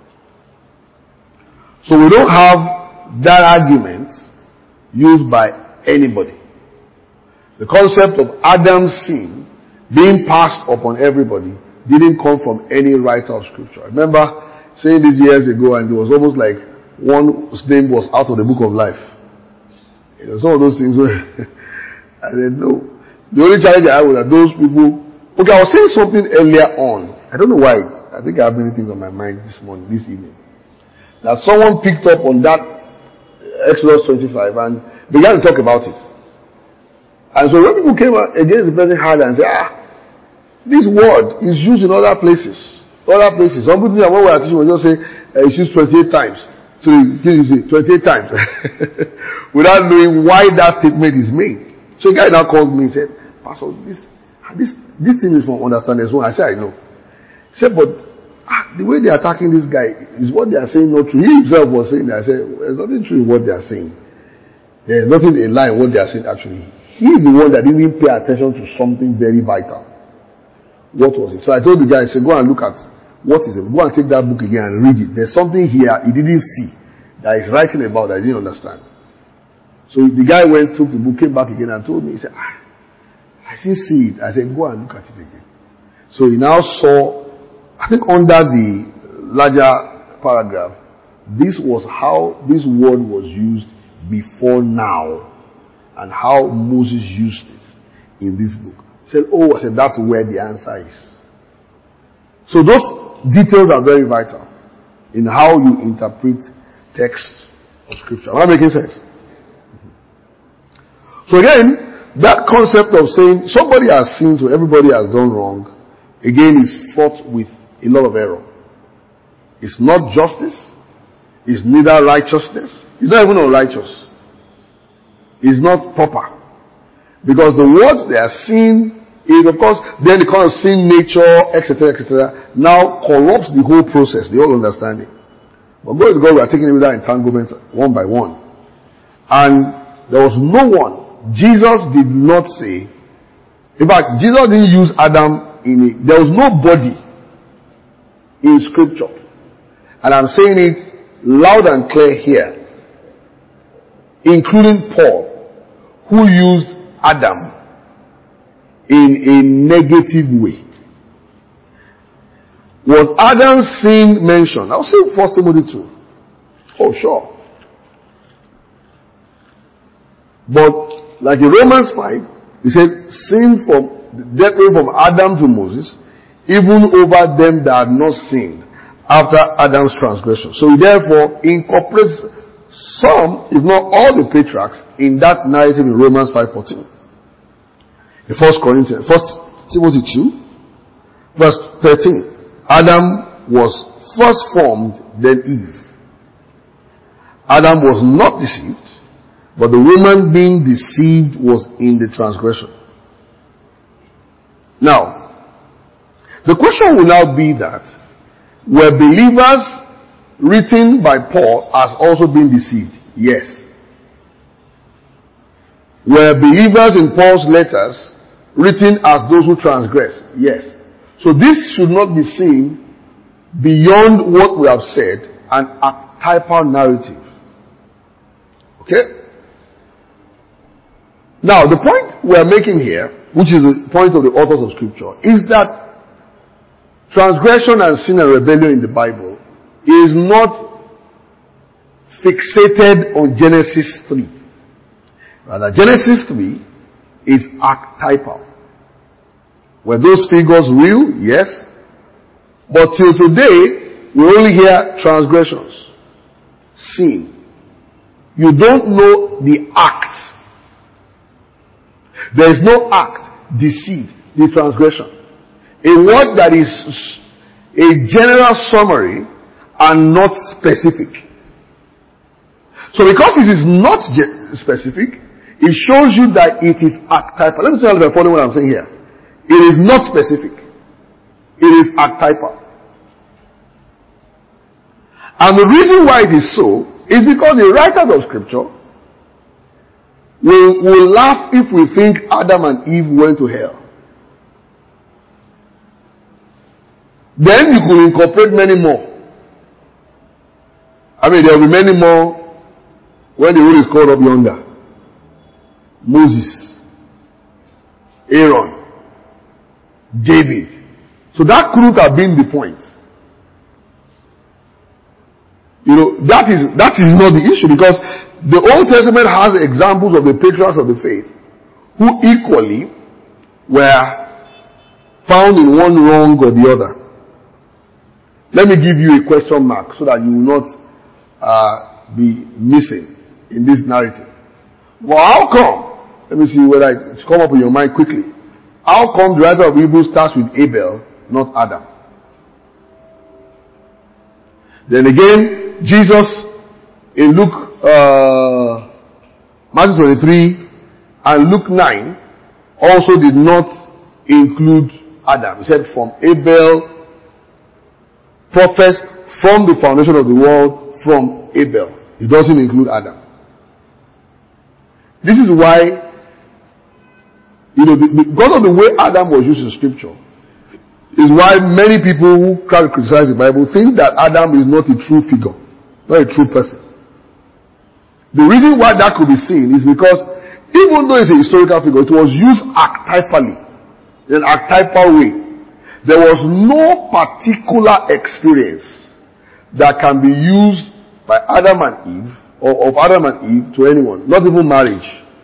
So we don't have that argument used by anybody. The concept of Adam's sin being passed upon everybody didn't come from any writer of scripture. I remember saying this years ago, and it was almost like one's name was out of the book of life. Some of those things were I said no. The only challenge I had was that those people, okay, I was saying something earlier on. I don't know why. I think I have many things on my mind this evening. That someone picked up on that Exodus 25 and began to talk about it. And so when people came against the person hard and said, this word is used in other places. Some people when we are teaching will just say, it's used 28 times. So you say 28 times. Without knowing why that statement is made. So a guy now called me and said, Pastor, this thing is from understanding. So I said, I know. He said, but the way they are attacking this guy is what they are saying not true. He himself was saying that. I said, there's nothing true in what they are saying. There's nothing in line with what they are saying actually. He's the one that didn't pay attention to something very vital. What was it? So I told the guy, I said, go and look at what is it. Go and take that book again and read it. There's something here he didn't see that he's writing about that I didn't understand. So the guy took the book, came back again and told me, he said, I still see it. I said, go and look at it again. So he now saw, I think under the larger paragraph, this was how this word was used before now and how Moses used it in this book. He said, I said, that's where the answer is. So those details are very vital in how you interpret text of scripture. Am I making sense? So again, that concept of saying somebody has sinned so everybody has done wrong, again is fraught with a lot of error. It's not justice. It's neither righteousness. It's not even unrighteous. It's not proper. Because the words they are seeing is, of course, then the kind of sin nature, etc., now corrupts the whole process, the whole understanding. But glory to God, we are taking it without entanglements one by one. And there was no one. Jesus did not say, in fact, Jesus didn't use Adam in it. There was nobody in scripture. And I'm saying it loud and clear here, including Paul, who used Adam in a negative way. Was Adam's sin mentioned? I'll say 1 Timothy 2. Oh, sure. But, like in Romans 5, he said, sin from, death from Adam to Moses, even over them that had not sinned, after Adam's transgression. So he therefore incorporates some, if not all the patriarchs, in that narrative in Romans 5:14. In 1 Timothy 2, verse 13. Adam was first formed, then Eve. Adam was not deceived, but the woman being deceived was in the transgression. Now, the question will now be that, were believers written by Paul as also being deceived? Yes. Were believers in Paul's letters written as those who transgress? Yes. So this should not be seen beyond what we have said, an archetypal narrative. Okay? Now, the point we are making here, which is the point of the authors of Scripture, is that transgression and sin and rebellion in the Bible is not fixated on Genesis 3. Rather, Genesis 3 is archetypal. Were those figures real? Yes. But till today, we only hear transgressions, sin. You don't know the act. There is no act, deceit, the transgression. A word that is a general summary and not specific. So because it is not specific, it shows you that it is archetypal. Let me tell you if you're following what I'm saying here. It is not specific. It is archetypal. And the reason why it is so is because the writers of Scripture will laugh if we think Adam and Eve went to hell. Then you could incorporate many more. I mean, there will be many more when the road is called up yonder. Moses, Aaron, David. So that couldn't have been the point. You know, that is not the issue, because the Old Testament has examples of the patriarchs of the faith who equally were found in one wrong or the other. Let me give you a question mark so that you will not be missing in this narrative. Well, how come? Let me see whether it's come up in your mind quickly. How come the writer of Hebrews starts with Abel, not Adam? Then again, Jesus in Matthew 23 and Luke 9 also did not include Adam. He said from Abel, prophets from the foundation of the world, from Abel. It doesn't include Adam. This is why, because of the way Adam was used in Scripture, is why many people who try to criticize the Bible think that Adam is not a true figure, not a true person. The reason why that could be seen is because even though it's a historical figure, it was used archetypally, in an archetypal way. There was no particular experience that can be used by Adam and Eve, or of Adam and Eve to anyone, not even marriage.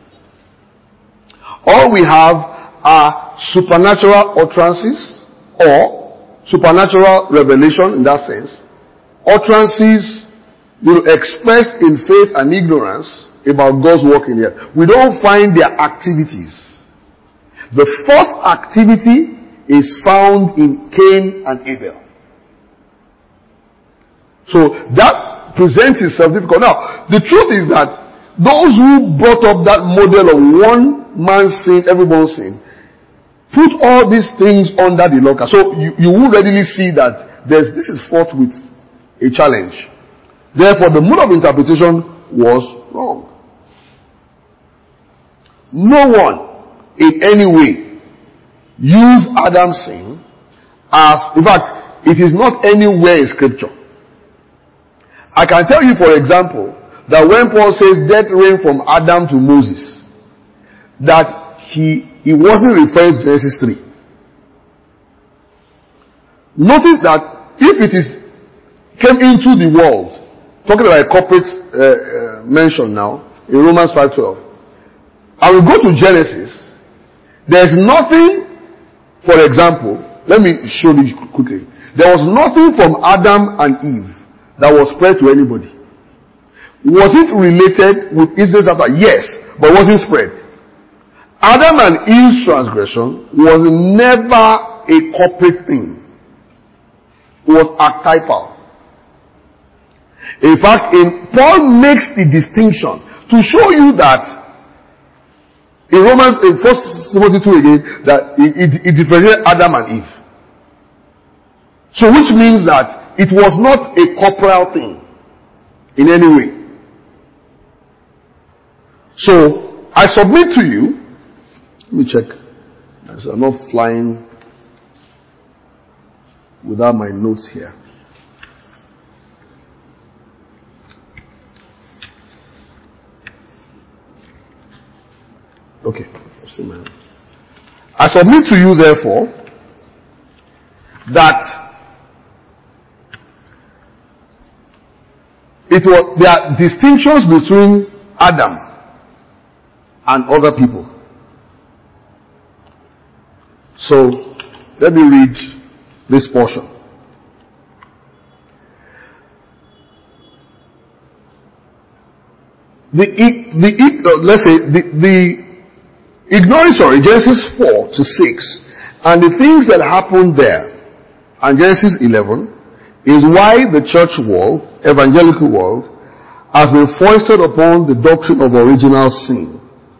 All we have are supernatural utterances, or supernatural revelation in that sense, utterances expressed in faith and ignorance about God's work in the earth. We don't find their activities. The first activity is found in Cain and Abel. So that presents itself difficult. Now, the truth is that those who brought up that model of one man's sin, everyone's sin, put all these things under the locker. So you will readily see that this is fraught with a challenge. Therefore, the mode of interpretation was wrong. No one in any way used Adam's sin as, in fact, it is not anywhere in scripture. I can tell you, for example, that when Paul says death reigned from Adam to Moses, that he wasn't referring to Genesis 3. Notice that if it came into the world, talking about a corporate mention now, in Romans 5:12, and we go to Genesis, there's nothing, for example, let me show you quickly. There was nothing from Adam and Eve that was spread to anybody. Was it related with Israel's after? Yes, but wasn't spread. Adam and Eve's transgression was never a corporate thing. It was archetypal. In fact, Paul makes the distinction to show you that in Romans, in 1 Timothy 2 again, that it differentiates Adam and Eve. So which means that it was not a corporal thing in any way. So, I submit to you, let me check, so I'm not flying without my notes here. Okay, I submit to you therefore that there are distinctions between Adam and other people. So, let me read this portion. Ignoring Genesis 4 to 6 and the things that happened there, and Genesis 11, is why the church world, evangelical world, has been foisted upon the doctrine of original sin,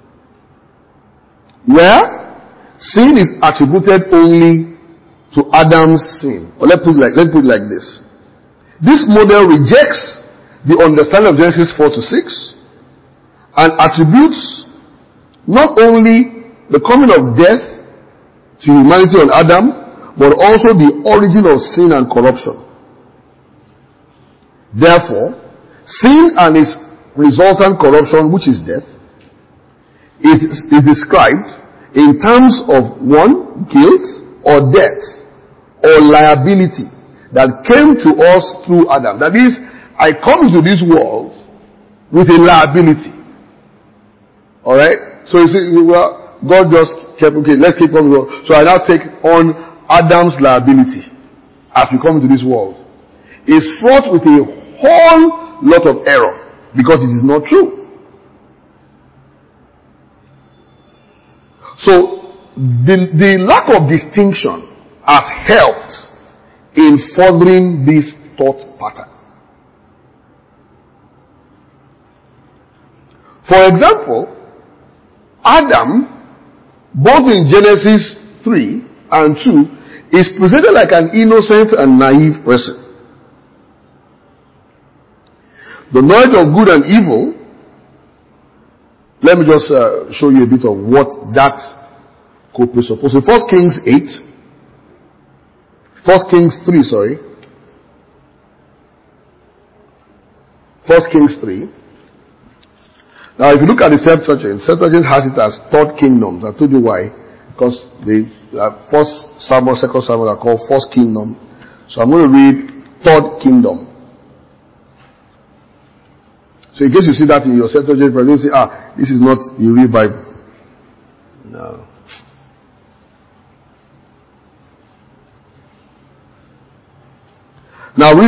where sin is attributed only to Adam's sin. Or let's put it like this. This model rejects the understanding of Genesis 4 to 6 and attributes not only the coming of death to humanity on Adam, but also the origin of sin and corruption. Therefore, sin and its resultant corruption, which is death, is described in terms of one, guilt or death or liability that came to us through Adam. That is, I come into this world with a liability. Alright? So you see, well, God just kept, okay, let's keep on going. So I now take on Adam's liability as we come into this world. It's fraught with a whole lot of error because it is not true. So the lack of distinction has helped in furthering this thought pattern. For example, Adam, both in Genesis 3 and 2, is presented like an innocent and naive person. The knowledge of good and evil, let me just show you a bit of what that could presuppose. In 1 Kings 3. 1 Kings 3. Now, if you look at the Septuagint has it as third kingdoms. I told you why. Because the first Samuel, second Samuel are called first kingdom. So I'm going to read third kingdom. So in case you see that in your Septuagint, you say, this is not the real Bible. No. Now read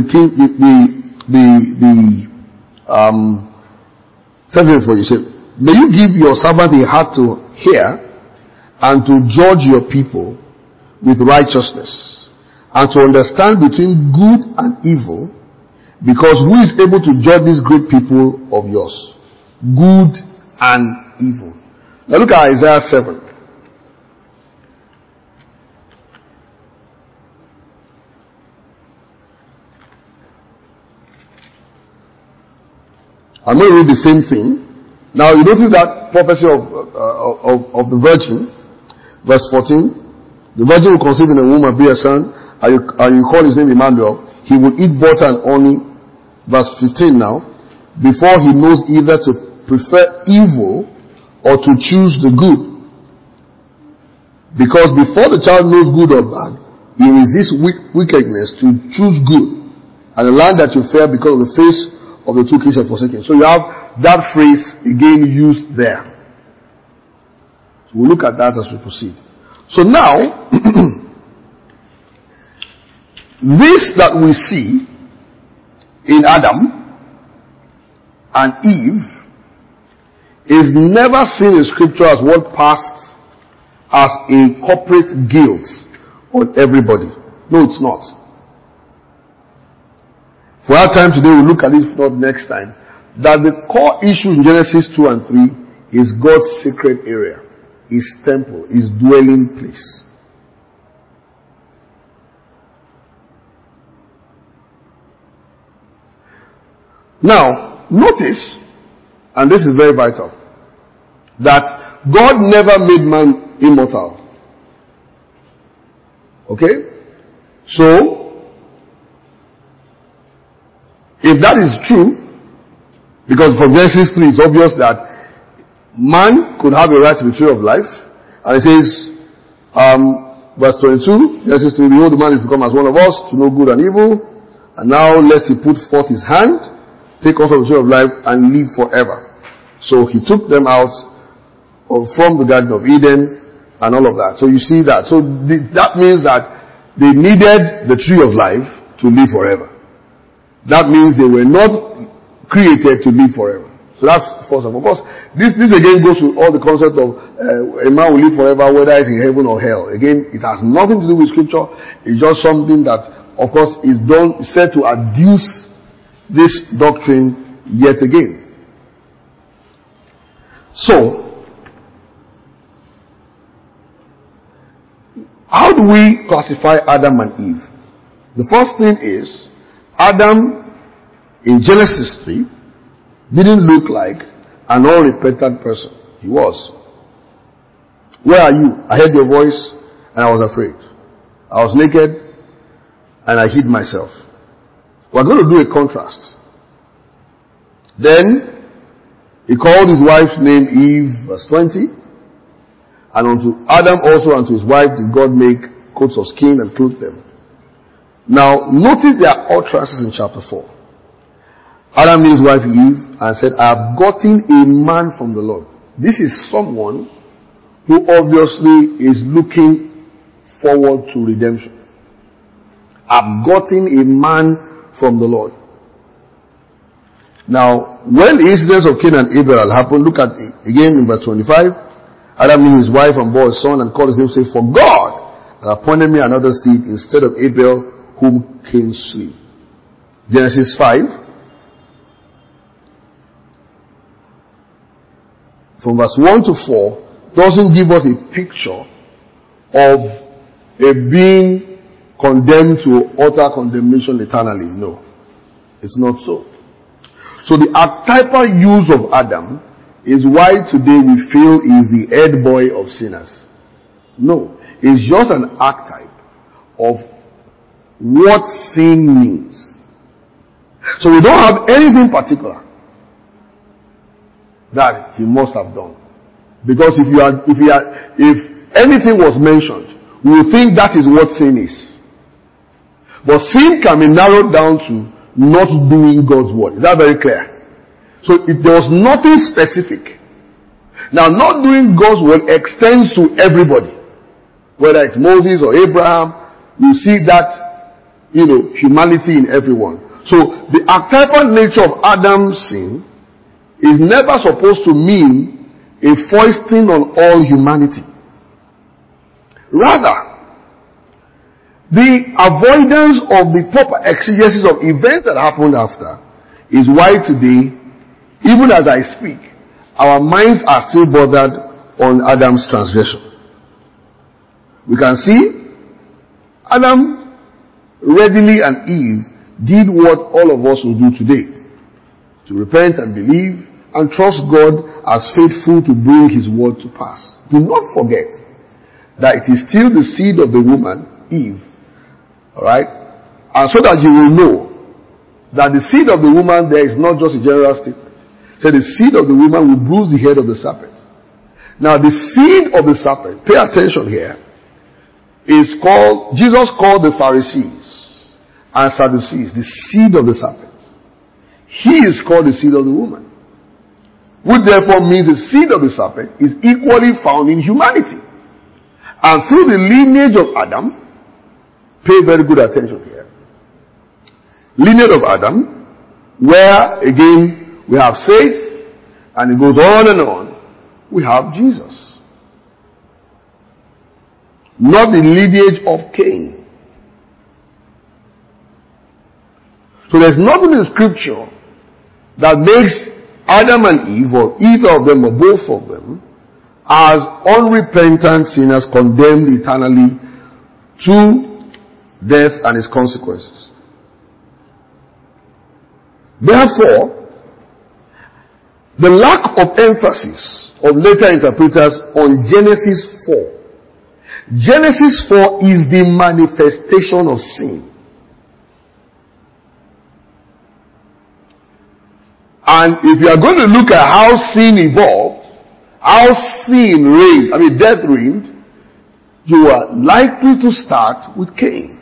something for you. Say, may you give your servant a heart to hear and to judge your people with righteousness and to understand between good and evil, because who is able to judge these great people of yours? Good and evil. Now look at Isaiah 7. I'm going to read the same thing. Now you notice that prophecy of the virgin, verse 14. The virgin will conceive in a womb and bear a son, and you call his name Emmanuel. He will eat butter and honey. Verse 15 now. Before he knows either to prefer evil or to choose the good. Because before the child knows good or bad, he resists wickedness to choose good. And the land that you fear because of the face of the two kings are forsaken. So you have that phrase again used there. So we'll look at that as we proceed. So now, this that we see in Adam and Eve is never seen in Scripture as what passed as a corporate guilt on everybody. No, it's not. For our time today, we'll look at it not next time. That the core issue in Genesis 2 and 3 is God's sacred area, His temple, His dwelling place. Now, notice, and this is very vital, that God never made man immortal. Okay? So, if that is true, because from Genesis 3 it's obvious that man could have a right to the tree of life, and it says, verse 22, Genesis 3, behold, the man is become as one of us, to know good and evil, and now lest he put forth his hand, take also the tree of life, and live forever. So he took them out from the Garden of Eden, and all of that. So you see that. So that means that they needed the tree of life to live forever. That means they were not created to live forever. So that's first of all. Of course, this again goes with all the concept of a man will live forever, whether it's in heaven or hell. Again, it has nothing to do with Scripture. It's just something that, of course, is said to adduce this doctrine yet again. So, how do we classify Adam and Eve? The first thing is, Adam, in Genesis 3, didn't look like an unrepentant person. He was. Where are you? I heard your voice and I was afraid. I was naked and I hid myself. We're going to do a contrast. Then, he called his wife's name Eve, verse 20. And unto Adam also and to his wife did God make coats of skin and clothe them. Now, notice their utterances in chapter 4. Adam named his wife Eve and said, I have gotten a man from the Lord. This is someone who obviously is looking forward to redemption. I've gotten a man from the Lord. Now, when the incidents of Cain and Abel happened, look at it again in verse 25. Adam knew his wife and bore a son and called his name, saying, for God has appointed me another seed instead of Abel, whom Cain slew. Genesis 5. From verse 1 to 4, doesn't give us a picture of a being condemned to utter condemnation eternally. No. It's not so. So the archetypal use of Adam is why today we feel he is the head boy of sinners. No. It's just an archetype of what sin means. So we don't have anything particular that he must have done. Because if anything was mentioned, we will think that is what sin is. But sin can be narrowed down to not doing God's word. Is that very clear? So there was nothing specific. Now, not doing God's word extends to everybody. Whether it's Moses or Abraham, you see that, humanity in everyone. So the archetypal nature of Adam's sin is never supposed to mean a foisting on all humanity. Rather, the avoidance of the proper exegesis of events that happened after is why today, even as I speak, our minds are still bothered on Adam's transgression. We can see Adam readily and Eve did what all of us will do today. To repent and believe and trust God as faithful to bring His word to pass. Do not forget that it is still the seed of the woman, Eve. Alright? And so that you will know that the seed of the woman there is not just a general statement. So the seed of the woman will bruise the head of the serpent. Now the seed of the serpent, pay attention here, is called, Jesus called the Pharisees and Sadducees the seed of the serpent. He is called the seed of the woman. Which therefore means the seed of the serpent is equally found in humanity. And through the lineage of Adam, pay very good attention here. Lineage of Adam, where again we have faith, and it goes on and on, we have Jesus. Not the lineage of Cain. So there's nothing in Scripture that makes Adam and Eve, or either of them or both of them, as unrepentant sinners condemned eternally to death and its consequences. Therefore, the lack of emphasis of later interpreters on Genesis 4. Genesis 4 is the manifestation of sin. And if you are going to look at how sin evolved, how sin reigned, death reigned, you are likely to start with Cain.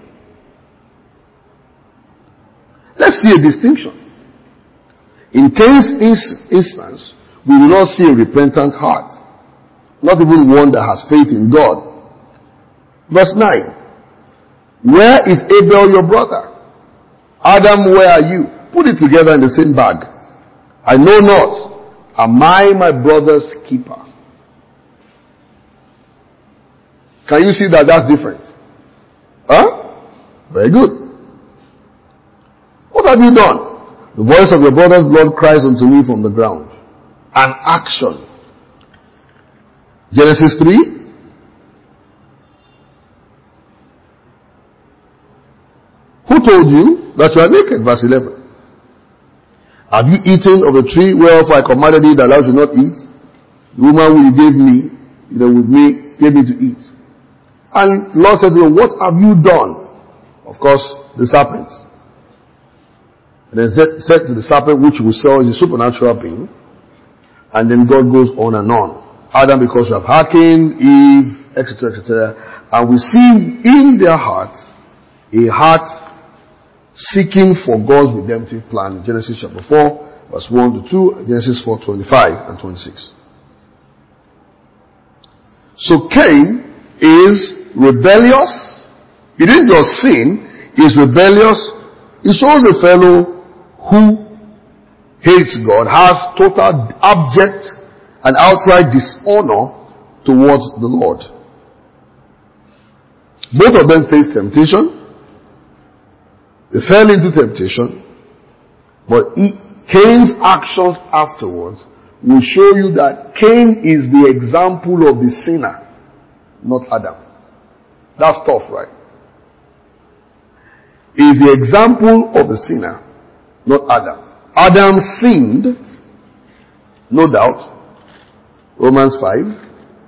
Let's see a distinction. In Cain's instance, we do not see a repentant heart. Not even one that has faith in God. Verse 9. Where is Abel your brother? Adam, where are you? Put it together in the same bag. I know not. Am I my brother's keeper? Can you see that that's different? Huh? Very good. What have you done? The voice of your brother's blood cries unto me from the ground. An action. Genesis 3. Who told you that you are naked? Verse 11. Have you eaten of the tree whereof I commanded thee that thou should not eat? The woman who you gave me, with me, gave me to eat. And Lord said to him, what have you done? Of course, the serpent. And then said to the serpent, which we saw is a supernatural being. And then God goes on and on. Adam, because you have hearkened, Eve, etc., etc. And we see in their hearts a heart seeking for God's redemptive plan. Genesis chapter 4, verse 1 to 2, Genesis 4, 25 and 26. So Cain is rebellious. He didn't just sin, he's rebellious. He shows a fellow who hates God, has total abject and outright dishonor towards the Lord. Both of them faced temptation. They fell into temptation. But Cain's actions afterwards will show you that Cain is the example of the sinner, not Adam. That's tough, right? He is the example of the sinner, not Adam. Adam sinned, no doubt. Romans 5.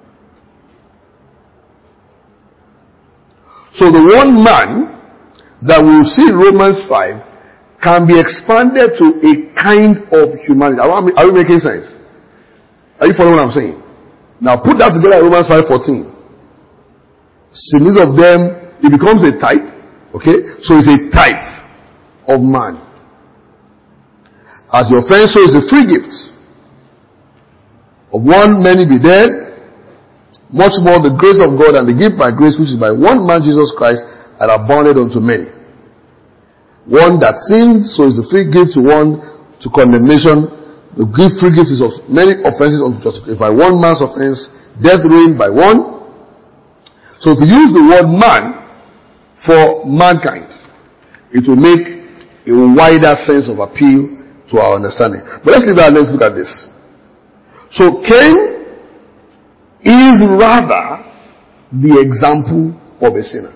So the one man that we see in Romans 5 can be expanded to a kind of humanity. Are we making sense? Are you following what I'm saying? Now put that together in Romans 5:14. Since of them, it becomes a type. Okay? So it's a type of man. As your friend, so is a free gift. Of one many be dead, much more the grace of God and the gift by grace which is by one man Jesus Christ had abounded unto many. One that sinned, so is the free gift to one to condemnation. The free gift is of many offenses unto justification. By one man's offense, death reigned by one. So if you use the word man for mankind, it will make a wider sense of appeal to our understanding. But let's leave that and let's look at this. So Cain is rather the example of a sinner.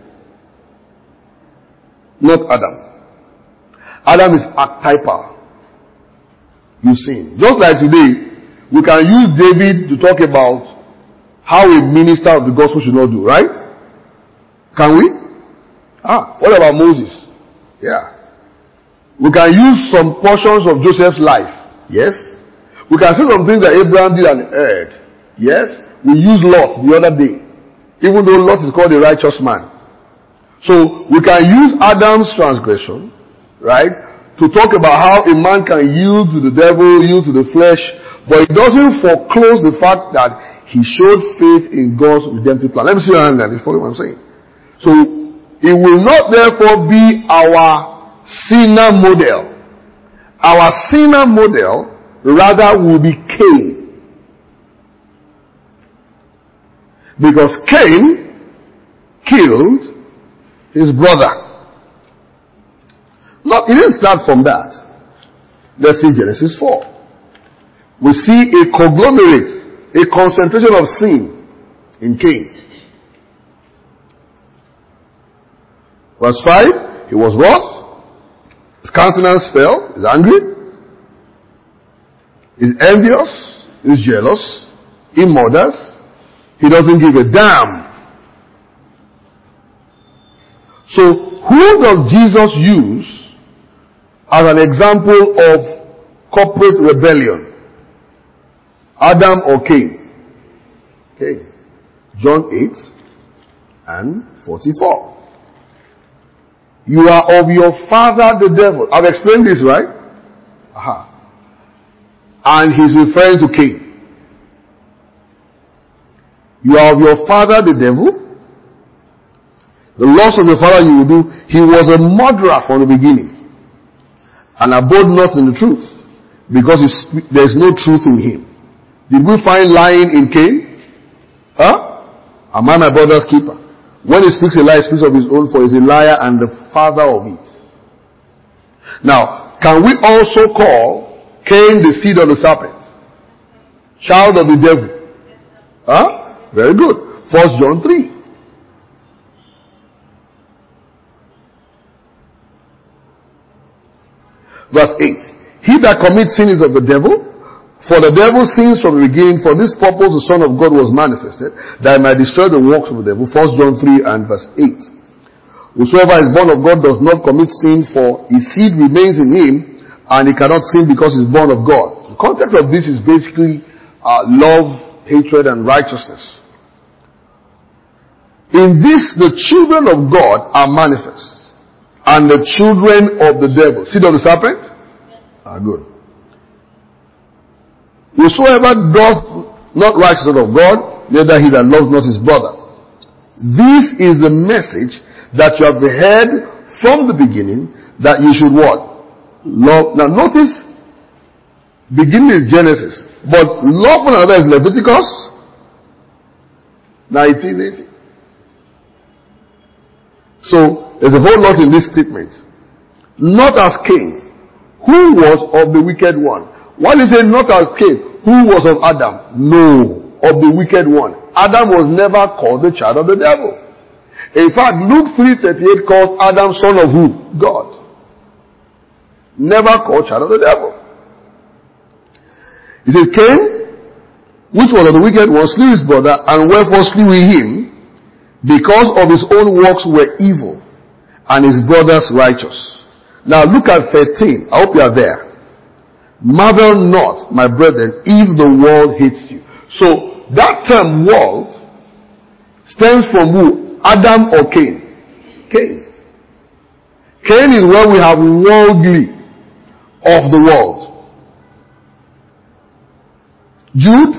Not Adam. Adam is archetypal. You sin. Just like today, we can use David to talk about how a minister of the gospel should not do, right? Can we? What about Moses? Yeah. We can use some portions of Joseph's life. Yes. We can say some things that Abraham did and erred. Yes. We use Lot the other day. Even though Lot is called a righteous man. So we can use Adam's transgression, right, to talk about how a man can yield to the devil, yield to the flesh, but it doesn't foreclose the fact that he showed faith in God's redemptive plan. Let me see your hand there. You follow what I'm saying? So it will not therefore be our sinner model. Our sinner model rather will be Cain. Because Cain killed his brother. No, it didn't start from that. Let's see Genesis 4. We see a conglomerate, a concentration of sin in Cain. Verse 5, he was wroth, his countenance fell, he's angry, he's envious, he's jealous, he murders, he doesn't give a damn. So, who does Jesus use as an example of corporate rebellion? Adam or Cain? Cain. John 8 and 44. You are of your father the devil. I've explained this, right? And he's referring to Cain. You are of your father the devil. The loss of your father you will do. He was a murderer from the beginning, and abode not in the truth, because there is no truth in him. Did we find lying in Cain? Am I my brother's keeper? When he speaks a lie, he speaks of his own, for he is a liar and the father of it. Now, can we also call Cain the seed of the serpent? Child of the devil? Very good. 1 John 3. Verse 8. He that commits sin is of the devil, for the devil sins from the beginning. For this purpose the Son of God was manifested, that he might destroy the works of the devil. 1 John 3 and verse 8. Whosoever is born of God does not commit sin, for his seed remains in him, and he cannot sin because he is born of God. The context of this is basically love, hatred, and righteousness. In this, the children of God are manifest, and the children of the devil. Seed of the serpent? Good. Whosoever doth not righteousness of God, neither he that loves not his brother. This is the message that you have heard from the beginning, that you should what? Love. Now notice, beginning is Genesis, but love one another is Leviticus 19:18. So, there's a whole lot in this statement. Not as Cain, who was of the wicked one. Why do you say not as Cain, who was of Adam? No, of the wicked one. Adam was never called the child of the devil. In fact, Luke 3:38 calls Adam son of who? God. Never called child of the devil. He says, Cain, which was of the wicked one, slew his brother, and wherefore slew he him? Because of his own works were evil, and his brother's righteous. Now look at 13. I hope you are there. Marvel not, my brethren, if the world hates you. So, that term world stems from who? Adam or Cain? Cain. Cain is where we have worldly of the world. Jude?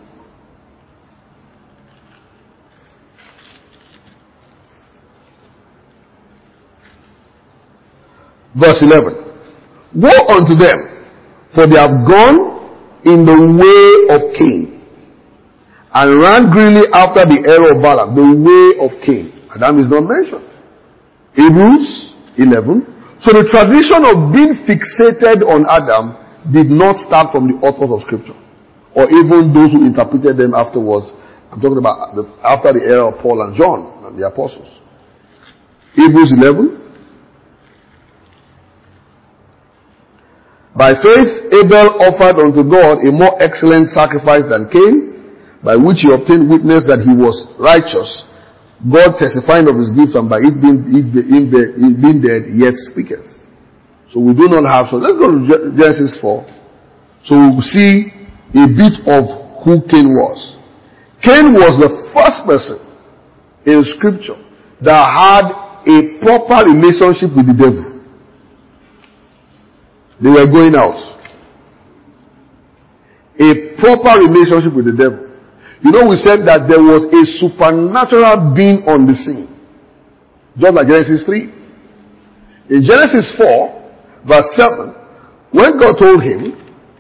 Verse 11. Woe unto them, for they have gone in the way of Cain, and ran greedily after the error of Balaam. The way of Cain. Adam is not mentioned. Hebrews 11. So the tradition of being fixated on Adam did not start from the authors of Scripture, or even those who interpreted them afterwards I'm talking about after the era of Paul and John and the apostles. Hebrews 11. By faith, Abel offered unto God a more excellent sacrifice than Cain, by which he obtained witness that he was righteous, God testifying of his gift, and by it being dead, yet speaketh. So we do not have, so let's go to Genesis 4. So we'll see a bit of who Cain was. Cain was the first person in scripture that had a proper relationship with the devil. They were going out. A proper relationship with the devil. You know, we said that there was a supernatural being on the scene. Just like Genesis 3. In Genesis 4, verse 7, when God told him,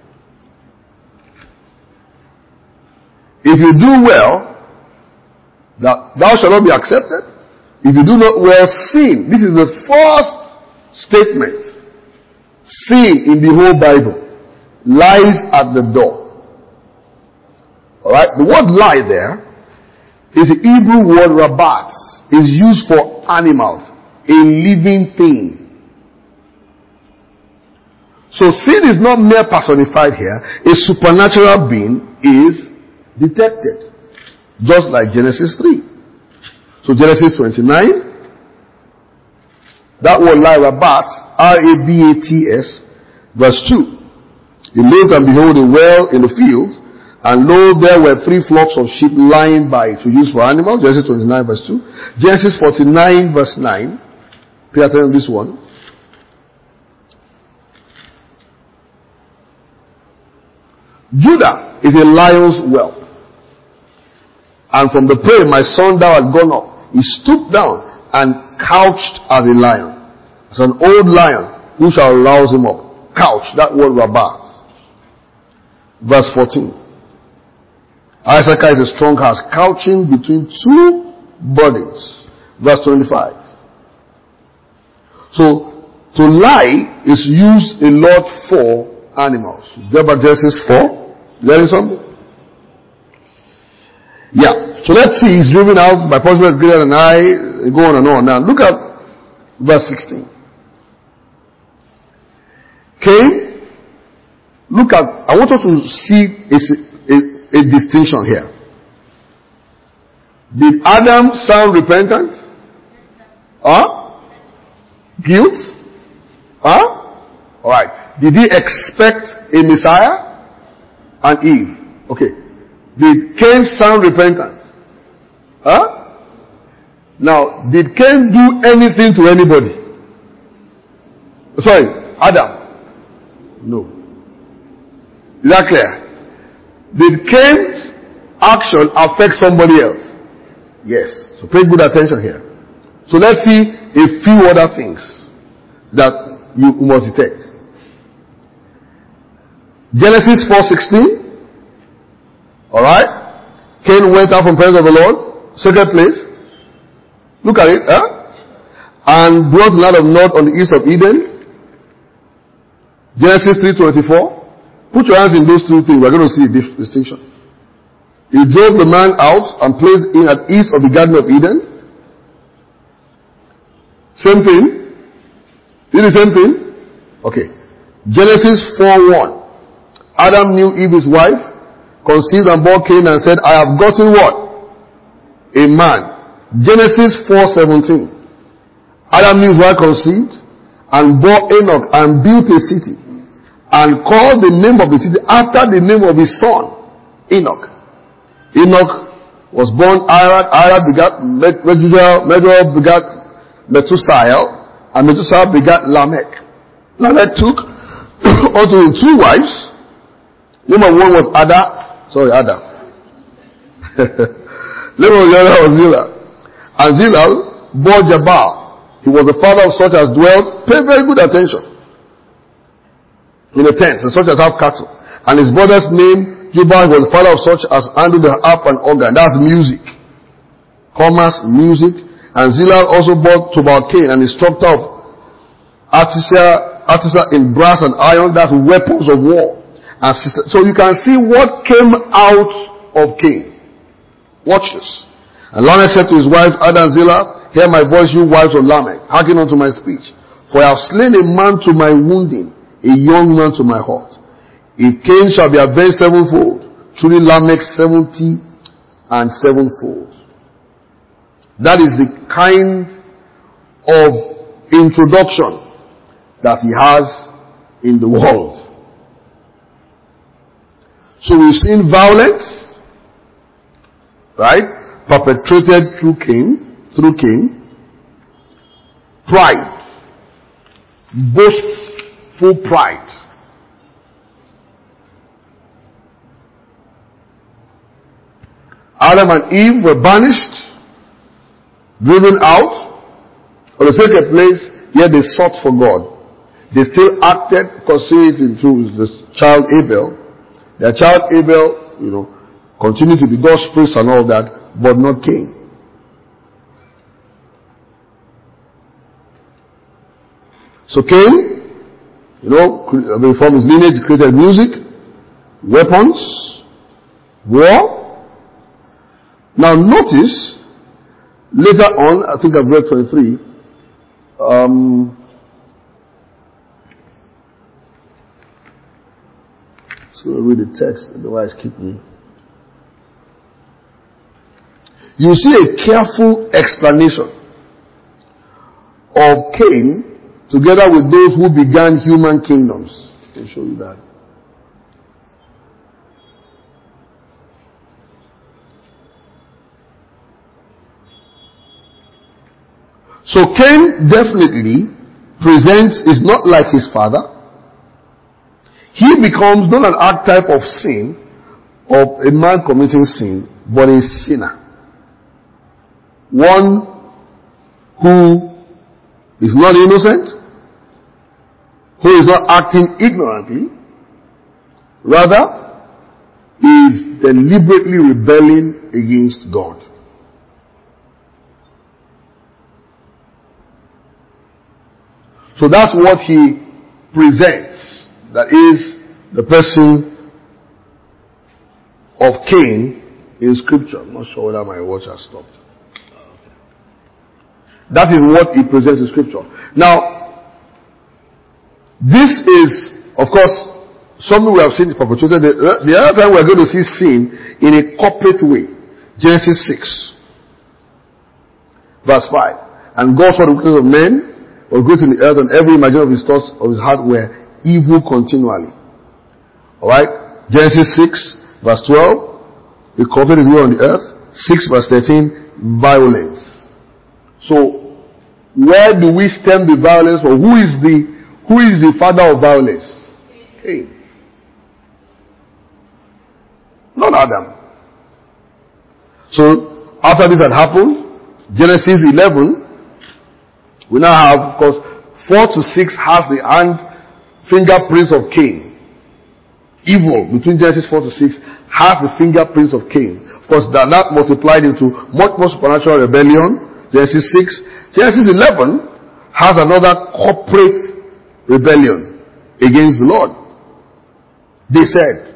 if you do well, thou shalt not be accepted. If you do not well, sin. This is the first statement. Sin in the whole Bible lies at the door. Alright? The word lie there is the Hebrew word rabat. Is used for animals, a living thing. So sin is not mere personified here. A supernatural being is detected. Just like Genesis 3. So Genesis 29. That word lie, rabat, R-A-B-A-T-S, verse 2. He looked and behold a well in the field, and lo, there were 3 flocks of sheep lying by to use for animals. Genesis 29 verse 2. Genesis 49 verse 9. Pay attention to this one. Judah is a lion's whelp. And from the prey, my son, thou art gone up. He stooped down and couched as a lion. As an old lion, who shall rouse him up? Couch, that word rabbah. Verse 14. Isaac is a strong house, couching between 2 bodies. Verse 25. So, to lie is used a lot for animals. Remember Genesis 4? Learning something? Yeah. So let's see, he's driven out by punishment greater than I, go on and on. Now look at verse 16. Cain, look at, I want us to see a distinction here. Did Adam sound repentant? Guilt? Alright. Did he expect a Messiah? And Eve. Okay. Did Cain sound repentant? Now, did Cain do anything to anybody? Sorry, Adam. No. Is that clear? Did Cain's action affect somebody else? Yes. So pay good attention here. So let's see a few other things that you must detect. Genesis 4:16. Alright? Cain went out from the presence of the Lord. Second place. Look at it. And brought the land of Nod on the east of Eden. Genesis 3:24. Put your hands in those 2 things. We're going to see a distinction. He drove the man out and placed him at east of the Garden of Eden. Same thing. Did the same thing? Okay. Genesis 4:1. Adam knew Eve his wife, conceived and bore Cain and said, I have gotten what? A man. Genesis 4:17. Adam knew his wife, conceived and bore Enoch and built a city and called the name of the city after the name of his son, Enoch. Enoch was born Arad. Arad begat Metusael begat Methusael, and Methusael begat Lamech. Lamech took unto him 2 wives. Number 1 was Ada. Name of the other was Zillah. And Zillah bore Jabal. He was the father of such as dwelt, pay very good attention, in the tents, and such as have cattle. And his brother's name, Jubal, was the father of such as handle the harp and organ. That's music. Commerce, music. And Zillah also bought Tubal-Cain, an instructor of artisan in brass and iron. That's weapons of war. And so you can see what came out of Cain. Watch this. And Lamech said to his wife Ada and Zillah, hear my voice, you wives of Lamech. Hearken unto my speech. For I have slain a man to my wounding, a young man to my hurt. If Cain shall be avenged sevenfold, truly Lamech 70 and sevenfold. That is the kind of introduction that he has in the world. So we've seen violence, right, perpetrated through Cain, pride, boastful pride. Adam and Eve were banished, driven out, for the sake of place, yet they sought for God. They still acted, because see it into the child Abel. Their child Abel, continued to be God's priest and all that, but not Cain. So Cain, from his lineage, created music, weapons, war. Now notice, later on, I think I've read 23, so I'll read the text, otherwise keep me. You see a careful explanation of Cain together with those who began human kingdoms. I'll show you that. So Cain definitely is not like his father. He becomes not an archetype of sin, of a man committing sin, but a sinner. One who is not innocent, who is not acting ignorantly, rather is deliberately rebelling against God. So that's what he presents. That is the person of Cain in Scripture. I'm not sure whether my watch has stopped. That is what he presents in Scripture. Now, this is, of course, something we have seen perpetrated. The other time we're going to see sin in a corporate way. Genesis 6, verse 5. And God saw the wickedness of men was great in the earth, and every imagination of his thoughts of his heart were evil continually. Alright? Genesis 6, verse 12. The corporate is evil on the earth. 6, verse 13. Violence. So, where do we stem the violence from? Who is the father of violence? Cain. Not Adam. So, after this had happened, Genesis 11, we now have, of course, 4 to 6 has the fingerprints of Cain. Evil, between Genesis 4 to 6, has the fingerprints of Cain. Of course, that multiplied into much more supernatural rebellion. Genesis 6. Genesis 11 has another corporate rebellion against the Lord. They said.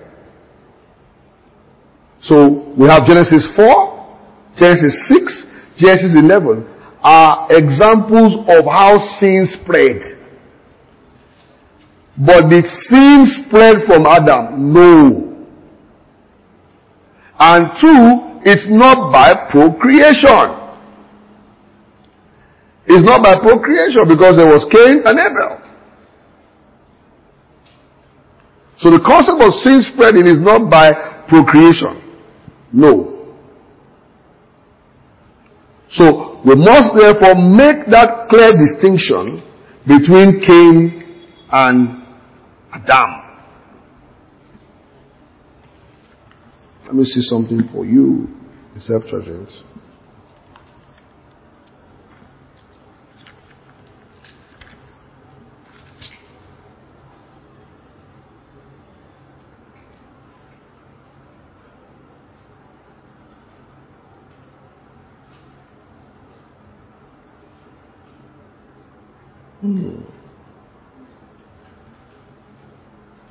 So, we have Genesis 4, Genesis 6, Genesis 11 are examples of how sin spread. But did sin spread from Adam? No. And 2, it's not by procreation. It's not by procreation because there was Cain and Abel. So the concept of sin spreading is not by procreation. No. So we must therefore make that clear distinction between Cain and Adam. Let me see something for you, the Septuagint.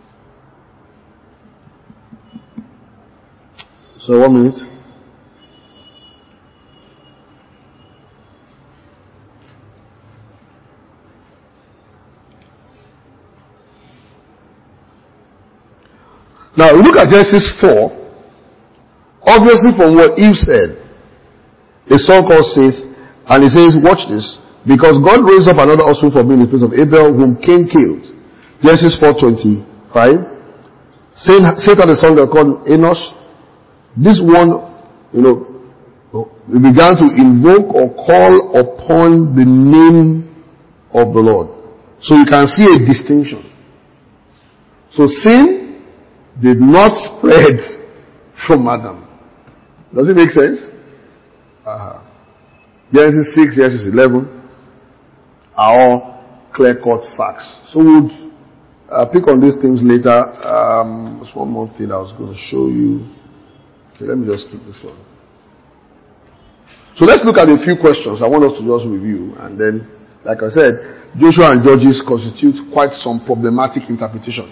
So 1 minute. Now, look at Genesis 4. Obviously from what Eve said, a son called Seth, and he says, watch this, because God raised up another offspring for me in the place of Abel, whom Cain killed. Genesis 4:25. Seth had a son that called Enosh. This one, he began to invoke or call upon the name of the Lord. So you can see a distinction. So sin did not spread from Adam. Does it make sense? Genesis 6, Genesis 11 are all clear-cut facts. So we'll pick on these things later. There's one more thing I was going to show you. Okay, let me just keep this one. So let's look at a few questions I want us to just review. And then, like I said, Joshua and Judges constitute quite some problematic interpretation.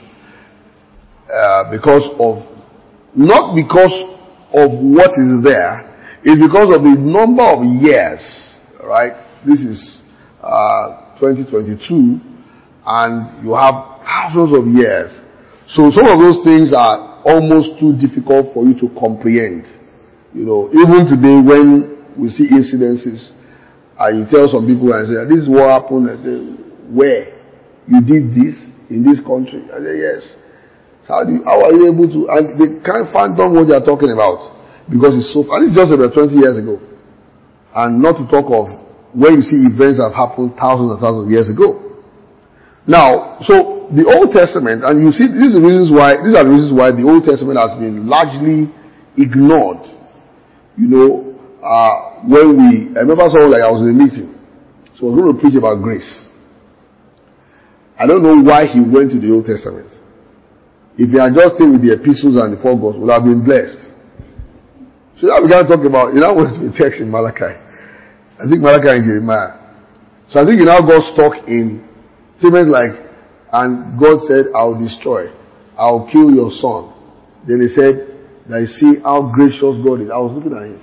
Not because of what is there, it's because of the number of years, right? This is 2022, and you have thousands of years. So some of those things are almost too difficult for you to comprehend. Even today when we see incidences, and you tell some people and say, this is what happened, and say, where? You did this in this country? I say, yes. How are you able to? And they can't fathom what they are talking about. Because it's so, and it's just about 20 years ago. And not to talk of when you see events that have happened thousands and thousands of years ago. Now, so the Old Testament, and you see, these are the reasons why the Old Testament has been largely ignored. I remember someone, I was in a meeting, so I was going to preach about grace. I don't know why he went to the Old Testament. If he had just stayed with the epistles and the four gospels, would have been blessed. So now we got to talk about, what we text in Malachi. I think Malachi and Jeremiah. So I think he now got stuck in statements like, and God said, I'll destroy, I'll kill your son. Then he said, that you see how gracious God is. I was looking at him.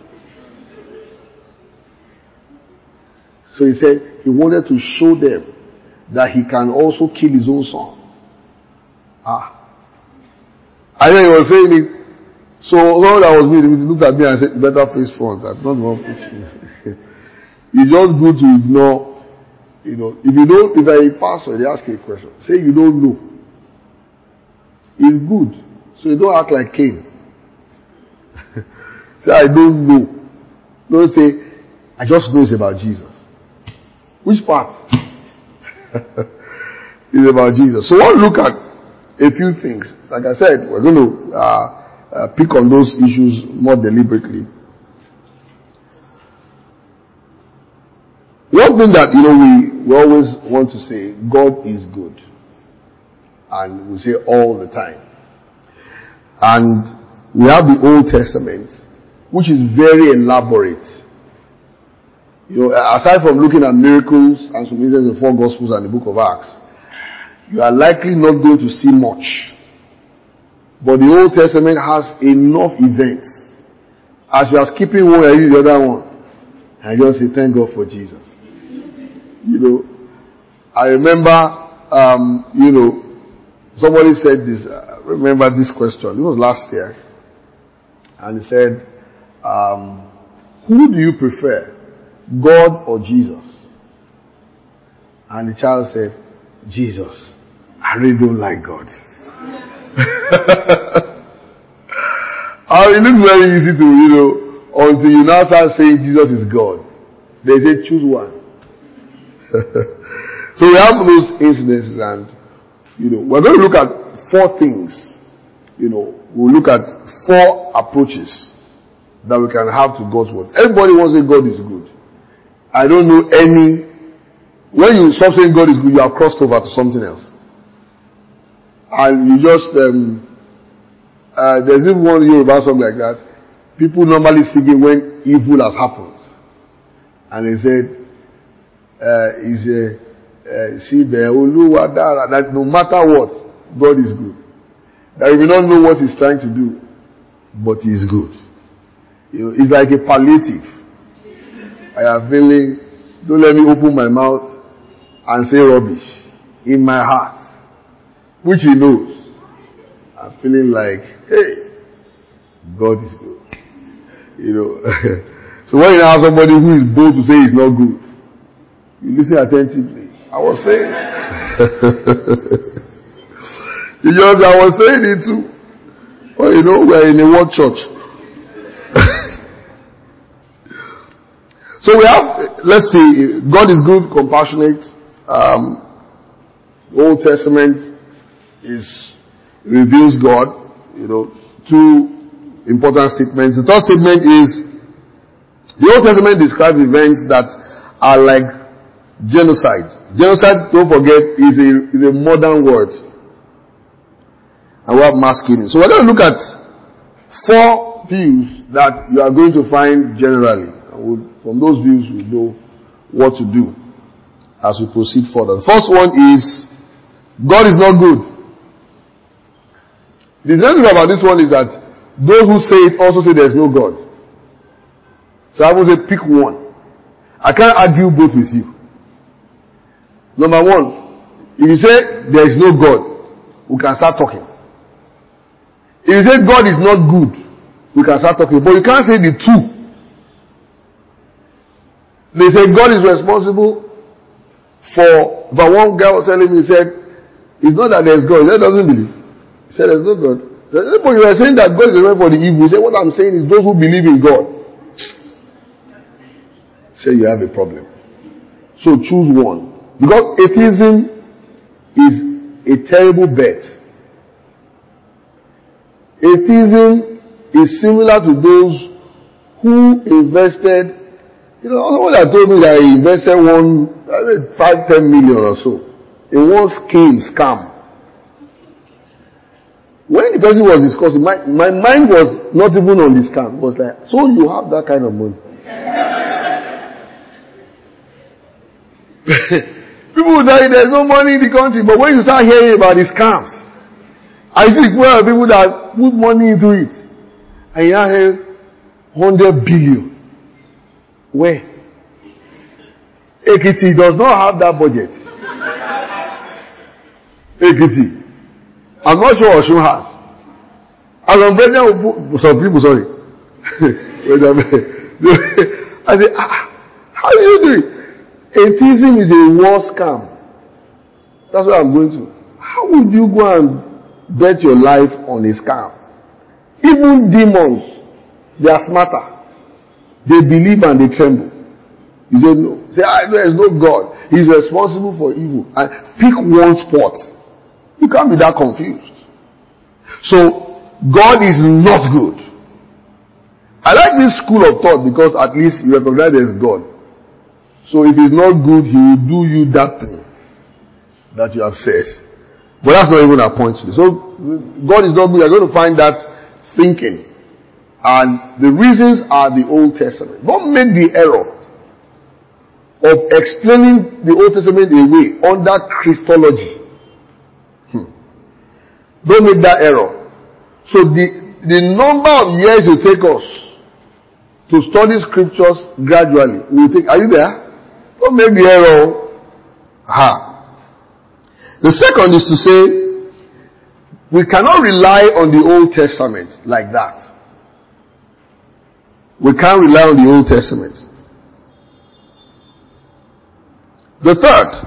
So he said, he wanted to show them that he can also kill his own son. And then he was saying it. So all that was me, he looked at me and said, better face front. I'm not the one preaching. It's just good to ignore, if a pastor, they ask you a question, say you don't know. It's good. So you don't act like Cain. Say, I don't know. Don't say, I just know it's about Jesus. Which part? It's about Jesus. So we'll look at a few things. Like I said, we're going to pick on those issues more deliberately. One thing that, we always want to say, God is good. And we say all the time. And we have the Old Testament, which is very elaborate. Aside from looking at miracles and some instances in the four Gospels and the book of Acts, you are likely not going to see much. But the Old Testament has enough events. As you are skipping one, you read the other one. And you just say, thank God for Jesus. I remember, somebody said this, remember this question. It was last year. And he said, who do you prefer? God or Jesus? And the child said, Jesus. I really don't like God. It looks very easy to, until you now start saying Jesus is God. They say choose one. So we have those incidences and, we're going to look at four things. We'll look at four approaches that we can have to God's word. Everybody wants to say God is good. I don't know any. When you stop saying God is good, you have crossed over to something else. And you just, there's even one Yoruba song like that. People normally sing it when evil has happened. And they said, that no matter what, God is good. That you may not know what He's trying to do, but He is good. It's like a palliative. I am feeling, don't let me open my mouth and say rubbish in my heart, which He knows. I'm feeling like, hey, God is good. You know. So when you have somebody who is bold to say it's not good, you listen attentively. I was saying. I was saying it too. Well, you know, we're in a word church. So we have, let's see, God is good, compassionate. The Old Testament reveals God. You know, two important statements. The third statement is, the Old Testament describes events that are like genocide. Genocide, don't forget, is a modern word. And we have mass killing. So we're going to look at 4 views that you are going to find generally. And from those views, we know what to do as we proceed further. The first one is, God is not good. The interesting thing about this one is that those who say it also say there is no God. So I will say pick one. I can't argue both with you. Number one, if you say there is no God, we can start talking. If you say God is not good, we can start talking. But you can't say the two. They say God is responsible for, but one guy was telling me, he said, it's not that there's God. He said, doesn't believe. He said, there's no God. But you are saying that God is responsible for the evil. He said, what I'm saying is those who believe in God. Say you have a problem. So choose one. Because atheism is a terrible bet. Atheism is similar to those who invested, someone that told me that he invested 5-10 million or so in one scam. When the person was discussing, my mind was not even on the scam. It was like, so you have that kind of money. People will tell you there's no money in the country, but when you start hearing about the scams, I think people that put money into it, and you have 100 billion. Where? Ekiti does not have that budget. Ekiti. I'm not sure Oshun has. As I'm president, some people, sorry. I say, how do you do it? Atheism is a war scam. That's what I'm going to. How would you go and bet your life on a scam? Even demons, they are smarter. They believe and they tremble. You say no. Say, there is no God. He's responsible for evil. And pick one spot. You can't be that confused. So, God is not good. I like this school of thought because at least you recognize there is God. So if he's not good, he will do you that thing that you have said. But that's not even our point today. So, God is not good. You're going to find that thinking. And the reasons are the Old Testament. Don't make the error of explaining the Old Testament away under Christology. Don't make that error. So the number of years it take us to study scriptures gradually will take. Are you there? Don't make the error. The second is to say we cannot rely on the Old Testament like that. We can't rely on the Old Testament. The third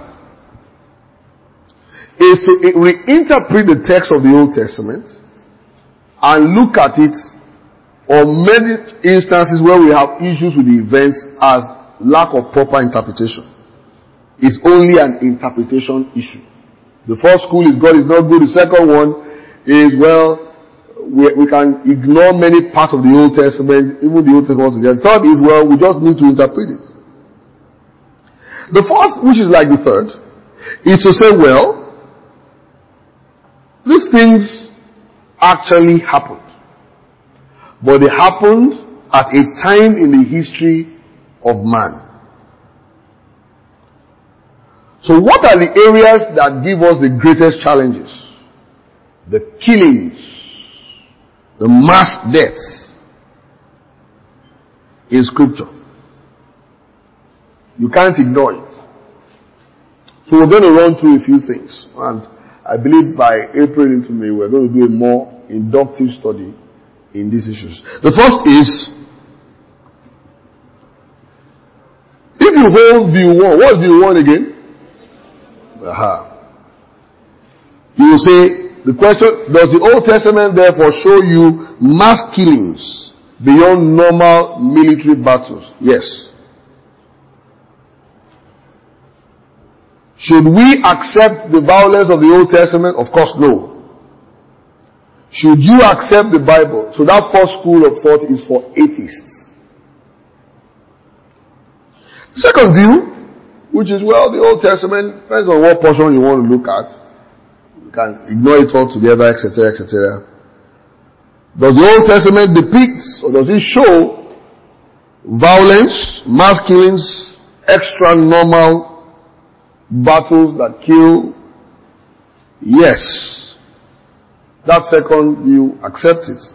is to reinterpret the text of the Old Testament and look at it on many instances where we have issues with the events as lack of proper interpretation. It's only an interpretation issue. The first school is God is not good. The second one is, we can ignore many parts of the Old Testament, even the Old Testament together. The third is, we just need to interpret it. The fourth, which is like the third, is to say, these things actually happened. But they happened at a time in the history of man. So what are the areas that give us the greatest challenges? The killings, the mass deaths in scripture. You can't ignore it. So we're going to run through a few things. And I believe by April into May, we're going to do a more inductive study in these issues. The first is, if you hold view 1, what's view 1 again? You will say, the question, does the Old Testament therefore show you mass killings beyond normal military battles? Yes. Should we accept the violence of the Old Testament? Of course, no. Should you accept the Bible? So that first school of thought is for atheists. Second view, which is, well, the Old Testament, depends on what portion you want to look at. You can ignore it altogether, etc., etc. Does the Old Testament depict, or does it show violence, mass killings, extra normal battles that kill? Yes. That second view, accept it.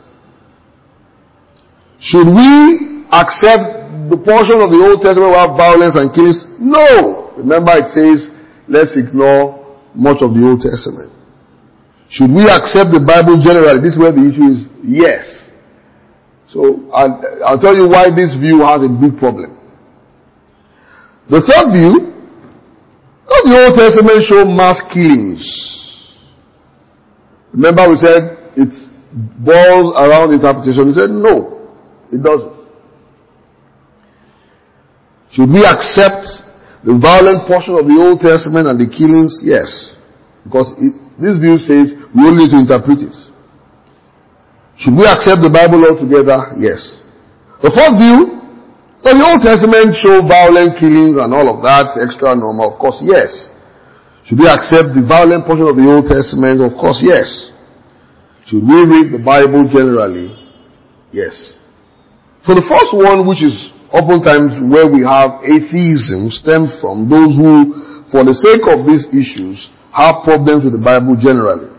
Should we accept the portion of the Old Testament where violence and killings? No. Remember it says, let's ignore much of the Old Testament. Should we accept the Bible generally? This is where the issue is. Yes. So I'll tell you why this view has a big problem. The third view, does the Old Testament show mass killings? Remember we said it boils around interpretation. We said no, it doesn't. Should we accept the violent portion of the Old Testament and the killings? Yes. Because this view says we only need to interpret it. Should we accept the Bible altogether? Yes. The fourth view, does the Old Testament show violent killings and all of that, extra normal? Of course, yes. Should we accept the violent portion of the Old Testament? Of course, yes. Should we read the Bible generally? Yes. So the first one, which is oftentimes where we have atheism, stems from those who, for the sake of these issues, have problems with the Bible generally.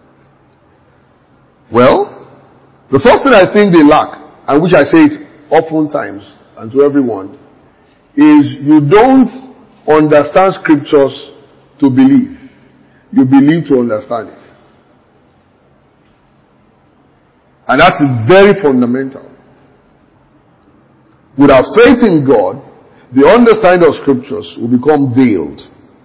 Well, the first thing I think they lack, and which I say it oftentimes and to everyone, is you don't understand scriptures to believe. You believe to understand it. And that's very fundamental. Without faith in God, the understanding of scriptures will become veiled.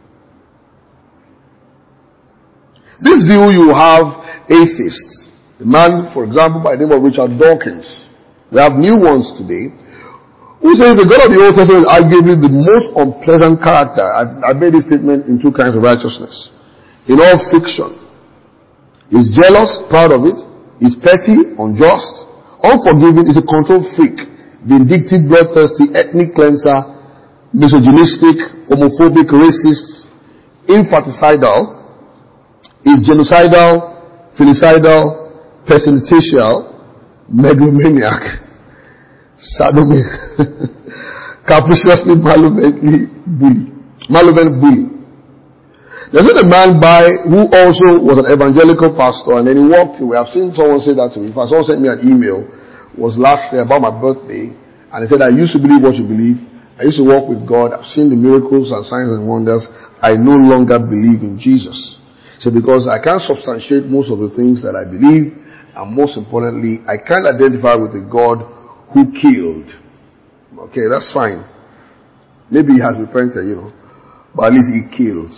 This view you have atheists. The man, for example, by the name of Richard Dawkins. We have new ones today, who says the God of the Old Testament is arguably the most unpleasant character. I made this statement in two kinds of righteousness. In all fiction. He's jealous, proud of it. He's petty, unjust, unforgiving, is a control freak, vindictive, bloodthirsty, ethnic cleanser, misogynistic, homophobic, racist, infanticidal, is genocidal, filicidal, pestilential, megalomaniac, sodomy, capriciously malevolent bully. There's a man who also was an evangelical pastor, and then he walked away. I've seen someone say that to me. In fact, someone sent me an email, was last year about my birthday, and he said, I used to believe what you believe. I used to walk with God. I've seen the miracles and signs and wonders. I no longer believe in Jesus. So because I can't substantiate most of the things that I believe, and most importantly, I can't identify with the God who killed. Okay, that's fine. Maybe he has repented, but at least he killed,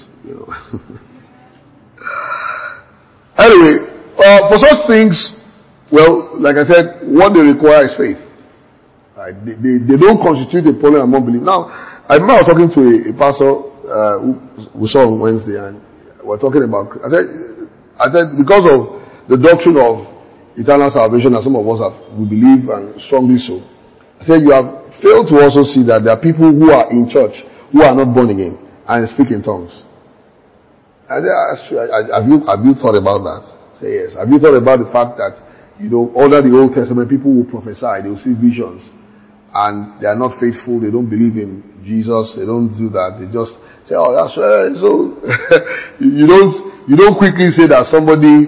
Anyway, for such things, well, like I said, what they require is faith. Right? They don't constitute a problem among believers. Now, I remember I was talking to a pastor who we saw on Wednesday, and we're talking about, I said because of the doctrine of eternal salvation that some of us we believe, and strongly so, I said you have failed to also see that there are people who are in church who are not born again and speak in tongues. I said, have you thought about that? Say yes. Have you thought about the fact that, under the Old Testament, people will prophesy, they will see visions, and they are not faithful, they don't believe in Jesus, they don't do that, they just say, oh, that's right. So, you don't quickly say that somebody,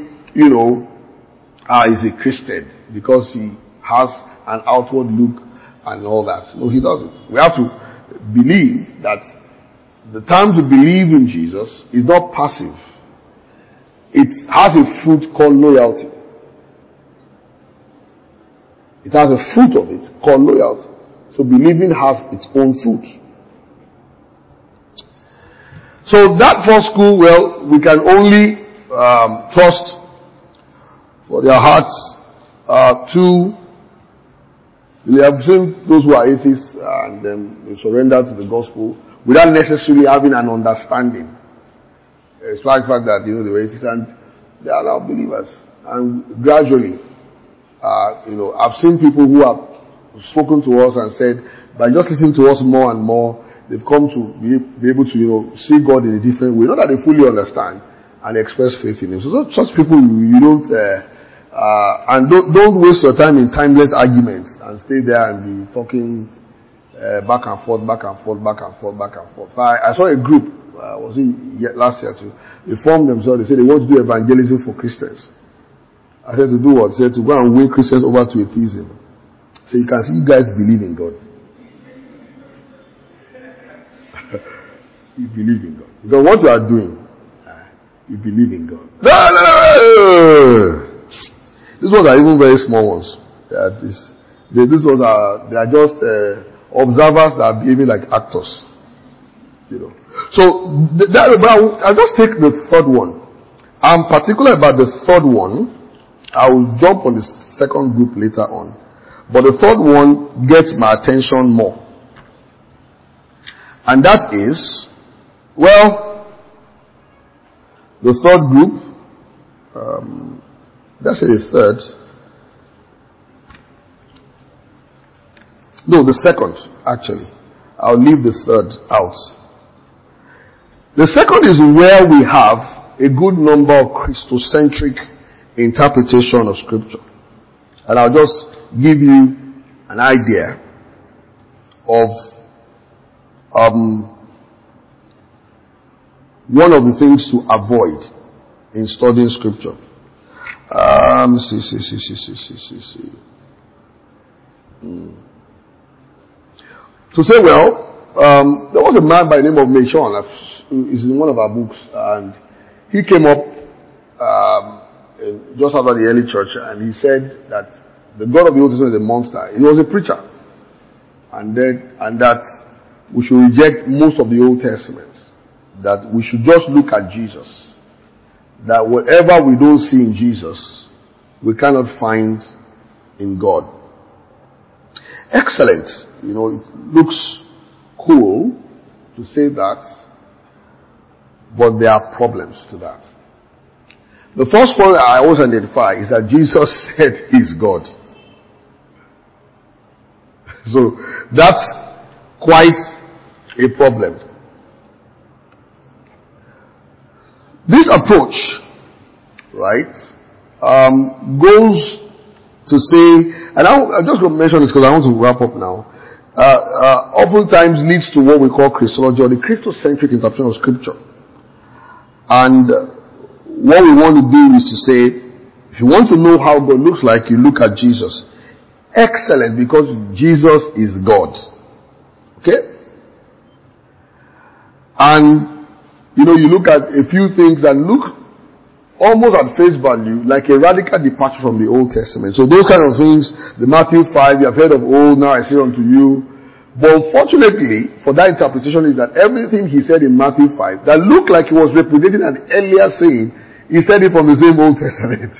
is a Christian because he has an outward look and all that. No, he doesn't. We have to believe that the time to believe in Jesus is not passive. it has a fruit called loyalty. It has a fruit of it called loyalty. So believing has its own fruit. So that first school, well, we can only trust for their hearts to. We have seen those who are atheists and they surrender to the gospel without necessarily having an understanding. Despite the fact that, they were atheists and they are now believers. And gradually, I've seen people who have spoken to us and said, by just listening to us more and more, they've come to be able to, see God in a different way. Not that they fully understand and express faith in Him. So such people, you don't, and don't waste your time in timeless arguments and stay there and be talking back and forth. I saw a group, was it last year too? They formed themselves. They said they want to do evangelism for Christians. I said to do what? They said to go and win Christians over to atheism. So you can see you guys believe in God. You believe in God. Because what you are doing, you believe in God. No. These ones are even very small ones. These ones are just observers that are behaving like actors. So I'll just take the third one. I'm particular about the third one. I will jump on the second group later on. But the third one gets my attention more. And that is, the third group, let's say the third. No, the second, actually. I'll leave the third out. The second is where we have a good number of Christocentric interpretation of Scripture. And I'll just give you an idea of one of the things to avoid in studying Scripture. To say, there was a man by the name of Mechon. It's in one of our books, and he came up just after the early church, and he said that the God of the Old Testament is a monster. He was a preacher, and that we should reject most of the Old Testament. That we should just look at Jesus. That whatever we don't see in Jesus, we cannot find in God. Excellent. It looks cool to say that, but there are problems to that. The first point I always identify is that Jesus said He's God. So that's quite a problem. This approach, right, goes to say, and I'm just going to mention this because I want to wrap up now, oftentimes leads to what we call Christology, or the Christocentric interpretation of Scripture. And what we want to do is to say, if you want to know how God looks like, you look at Jesus. Excellent, because Jesus is God. Okay? And you look at a few things that look almost at face value like a radical departure from the Old Testament. So those kind of things, the Matthew 5, you have heard of old, now I say unto you. But unfortunately, for that interpretation is that everything he said in Matthew 5 that looked like he was repudiating an earlier saying, he said it from the same Old Testament.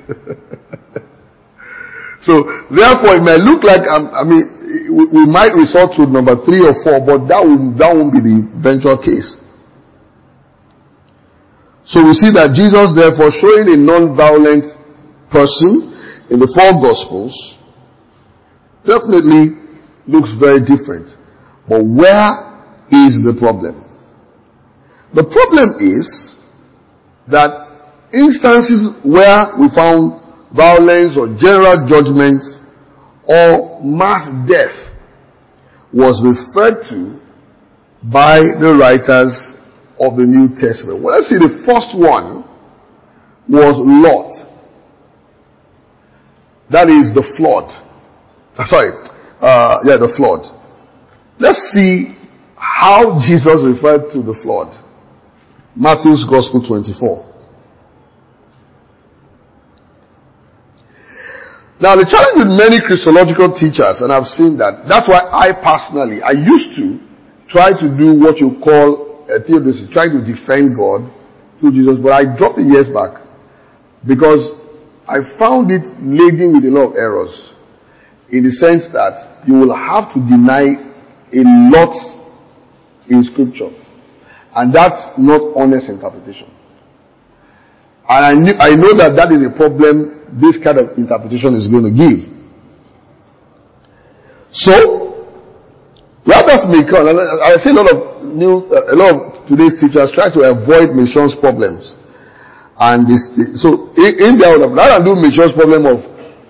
So therefore, it might look like, we might resort to number 3 or 4, but that won't be the eventual case. So we see that Jesus, therefore, showing a non-violent person in the 4 Gospels, definitely looks very different. But where is the problem? The problem is that instances where we found violence or general judgment or mass death was referred to by the writers of the New Testament. Well, let's see, the first one was Lot. That is the flood. The flood. Let's see how Jesus referred to the flood. Matthew's Gospel 24. Now, the challenge with many Christological teachers, and I've seen that, that's why I used to try to do what you call a theodicy, try to defend God through Jesus, but I dropped it years back because I found it laden with a lot of errors, in the sense that you will have to deny a lot in Scripture, and that's not honest interpretation. And I know that is a problem this kind of interpretation is going to give. So, let us make on. I see a lot of today's teachers try to avoid Mission's problems, and so in their rather than do Mission's problem of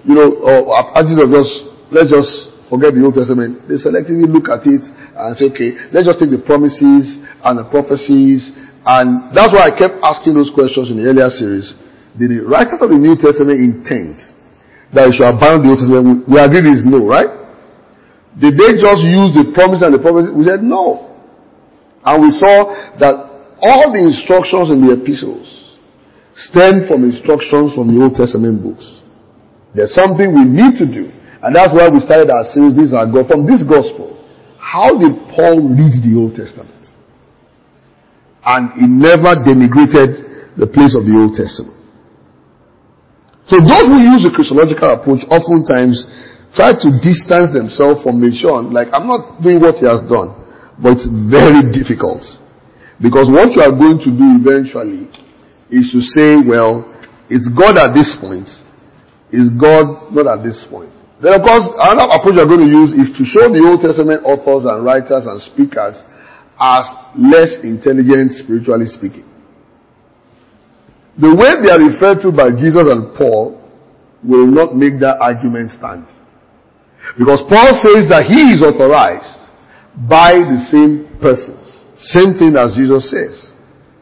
let's just forget the Old Testament. They selectively look at it and say, okay, let's just take the promises and the prophecies, and that's why I kept asking those questions in the earlier series. Did the writers of the New Testament intend that you should abandon the Old Testament? We agreed is no, right? Did they just use the promise and the prophecy? We said no. And we saw that all the instructions in the epistles stem from instructions from the Old Testament books. There's something we need to do. And that's why we started our series, These Are God. From this gospel, how did Paul read the Old Testament? And he never denigrated the place of the Old Testament. So those who use the Christological approach oftentimes try to distance themselves from Mission. Like, I'm not doing what he has done. But it's very difficult. Because what you are going to do eventually is to say, well, it's God at this point. Is God not at this point? Then of course, another approach you're going to use is to show the Old Testament authors and writers and speakers as less intelligent, spiritually speaking. The way they are referred to by Jesus and Paul will not make that argument stand. Because Paul says that he is authorized by the same persons. Same thing as Jesus says.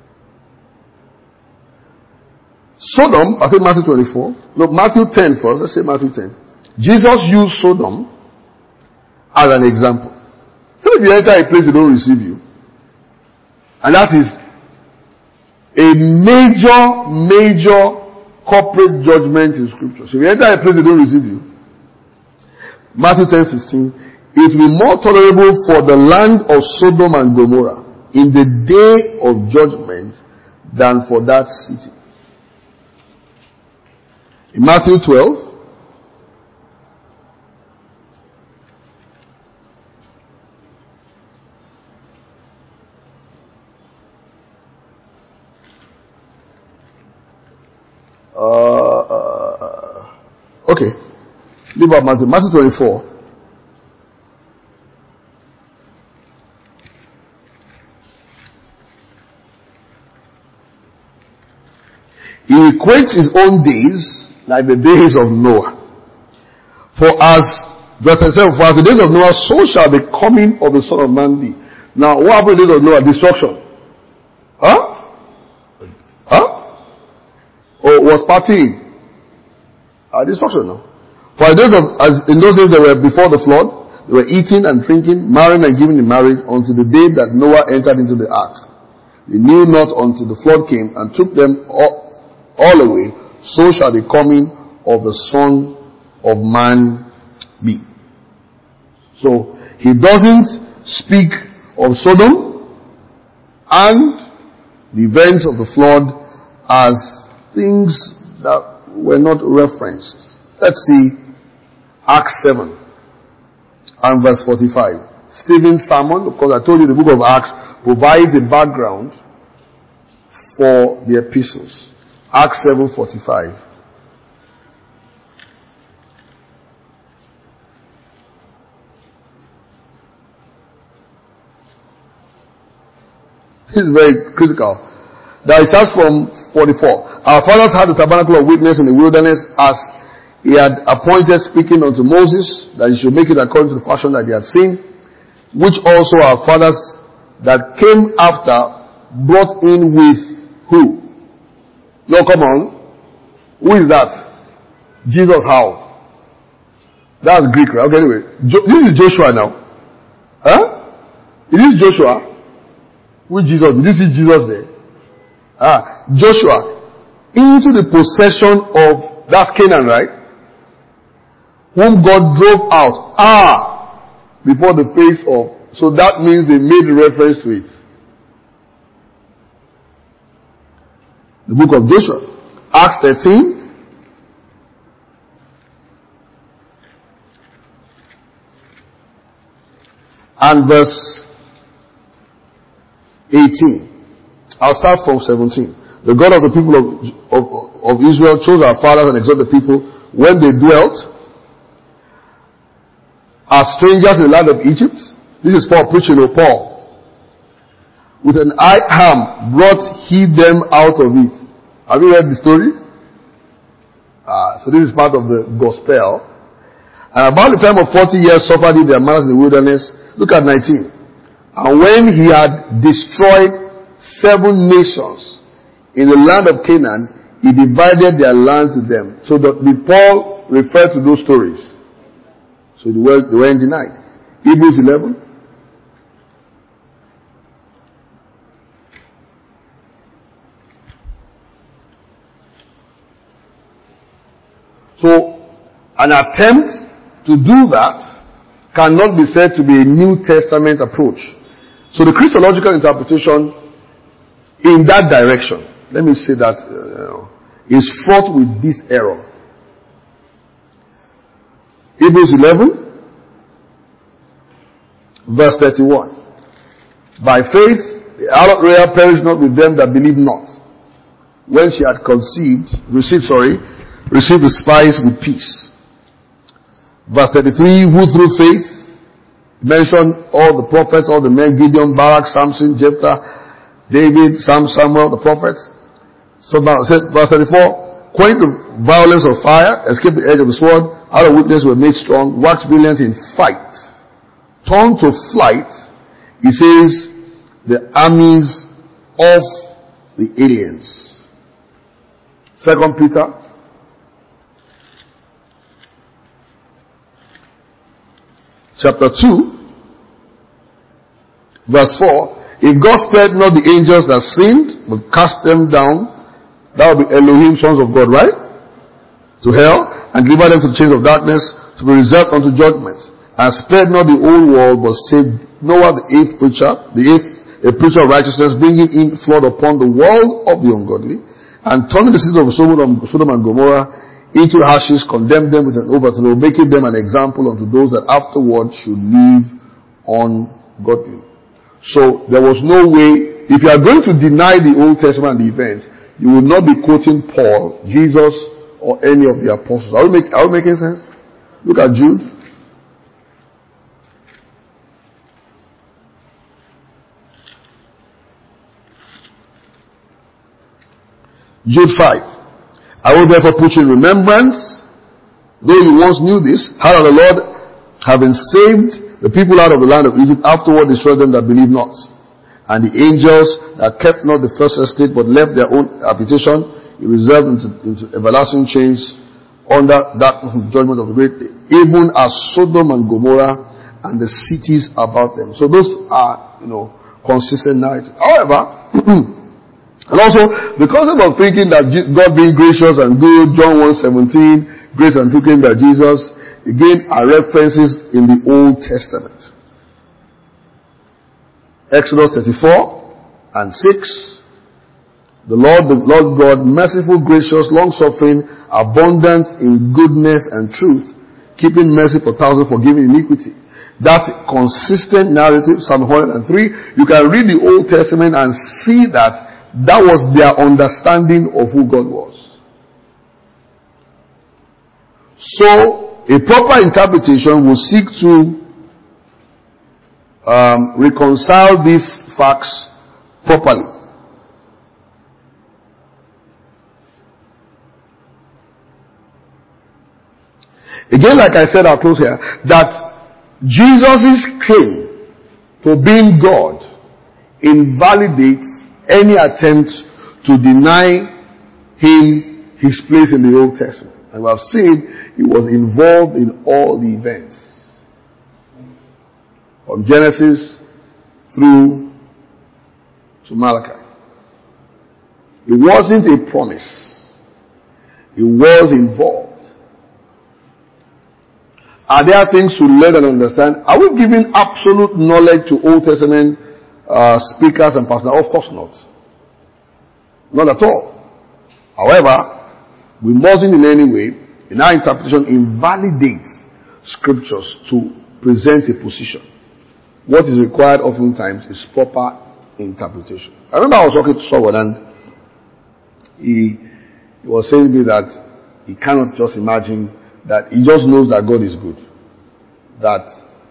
Sodom, I think Matthew 24. No, Matthew 10 first. Let's say Matthew 10. Jesus used Sodom as an example. So if you enter a place they don't receive you, and that is a major corporate judgment in Scripture. So if you enter a place they don't receive you, Matthew 10:15, it will be more tolerable for the land of Sodom and Gomorrah in the day of judgment than for that city. In Matthew 12, okay. Leave out Matthew 24. He equates his own days like the days of Noah. For as the days of Noah, so shall the coming of the Son of Man be. Now, what happened in the days of Noah? Destruction. Or was partying? Destruction, no? For in those days they were before the flood, they were eating and drinking, marrying and giving in marriage until the day that Noah entered into the ark. They knew not until the flood came and took them all away. So shall the coming of the Son of Man be. So he doesn't speak of Sodom and the events of the flood as things that were not referenced. Let's see Acts 7 and verse 45. Stephen's sermon, because I told you the book of Acts provides a background for the epistles. Acts 7:45. This is very critical. Now it starts from 44. Our fathers had the tabernacle of witness in the wilderness, as he had appointed, speaking unto Moses, that he should make it according to the fashion that he had seen, which also our fathers that came after brought in with who? No, come on. Who is that? Jesus how? That's Greek, right? Okay, anyway. This is Joshua now. It is Joshua. With Jesus. Did you see Jesus there? Joshua. Into the possession of, that's Canaan, right? whom God drove out, are before the face of. So that means they made reference to it. The book of Joshua, Acts 13. And verse 18. I'll start from 17. The God of the people of Israel chose our fathers and exalted the people when they dwelt as strangers in the land of Egypt. This is Paul preaching to Paul. With an iron hand brought he them out of it. Have you read the story? So this is part of the gospel. And about the time of 40 years suffered he their manners in the wilderness. Look at 19. And when he had destroyed 7 nations in the land of Canaan, he divided their land to them. So that Paul referred to those stories. So they weren't denied. Hebrews 11. So an attempt to do that cannot be said to be a New Testament approach. So the Christological interpretation in that direction, let me say that, is fraught with this error. Hebrews 11, verse 31. By faith, the adult Rachel perished not with them that believe not. When she had received the spies with peace. Verse 33, who through faith mentioned all the prophets, all the men, Gideon, Barak, Samson, Jephthah, David, Samuel, the prophets. So verse 34, quench the violence of fire, escape the edge of the sword, out of weakness were made strong, wax brilliant in fight. Turned to flight, he says, the armies of the aliens. 2 Peter chapter 2, verse 4, if God spared not the angels that sinned, but cast them down, that would be Elohim, sons of God, right? To hell, and delivered them to the chains of darkness, to be reserved unto judgment, and spared not the whole world, but saved Noah, a preacher of righteousness, bringing in flood upon the world of the ungodly, and turning the cities of Sodom and Gomorrah into ashes, condemned them with an overthrow, making them an example unto those that afterward should live ungodly. So there was no way, if you are going to deny the Old Testament and the events, you will not be quoting Paul, Jesus, or any of the apostles. Are we making sense? Look at Jude. Jude 5. I will therefore put you in remembrance, though you once knew this, how the Lord, having saved the people out of the land of Egypt, afterward destroyed them that believed not. And the angels that kept not the first estate, but left their own habitation, he reserved into everlasting chains under that judgment of the great day, even as Sodom and Gomorrah and the cities about them. So those are, consistent narratives. However, and also, the concept of thinking that God being gracious and good, John 1:17, grace and truth came by Jesus, again are references in the Old Testament. Exodus 34 and 6, the Lord God, merciful, gracious, long-suffering, abundant in goodness and truth, keeping mercy for thousands, forgiving iniquity. That consistent narrative, Psalm 103, you can read the Old Testament and see that was their understanding of who God was. So, a proper interpretation will seek to reconcile these facts properly. Again, like I said, I'll close here, that Jesus' claim to being God invalidates any attempt to deny him his place in the Old Testament. And we have seen he was involved in all the events. From Genesis through to Malachi. It wasn't a promise. He was involved. Are there things to learn and understand? Are we giving absolute knowledge to Old Testament speakers and pastors? Of course not. Not at all. However, we mustn't in any way, in our interpretation, invalidate scriptures to present a position. What is required oftentimes is proper interpretation. I remember I was talking to someone and he was saying to me that he cannot just imagine that he just knows that God is good. That,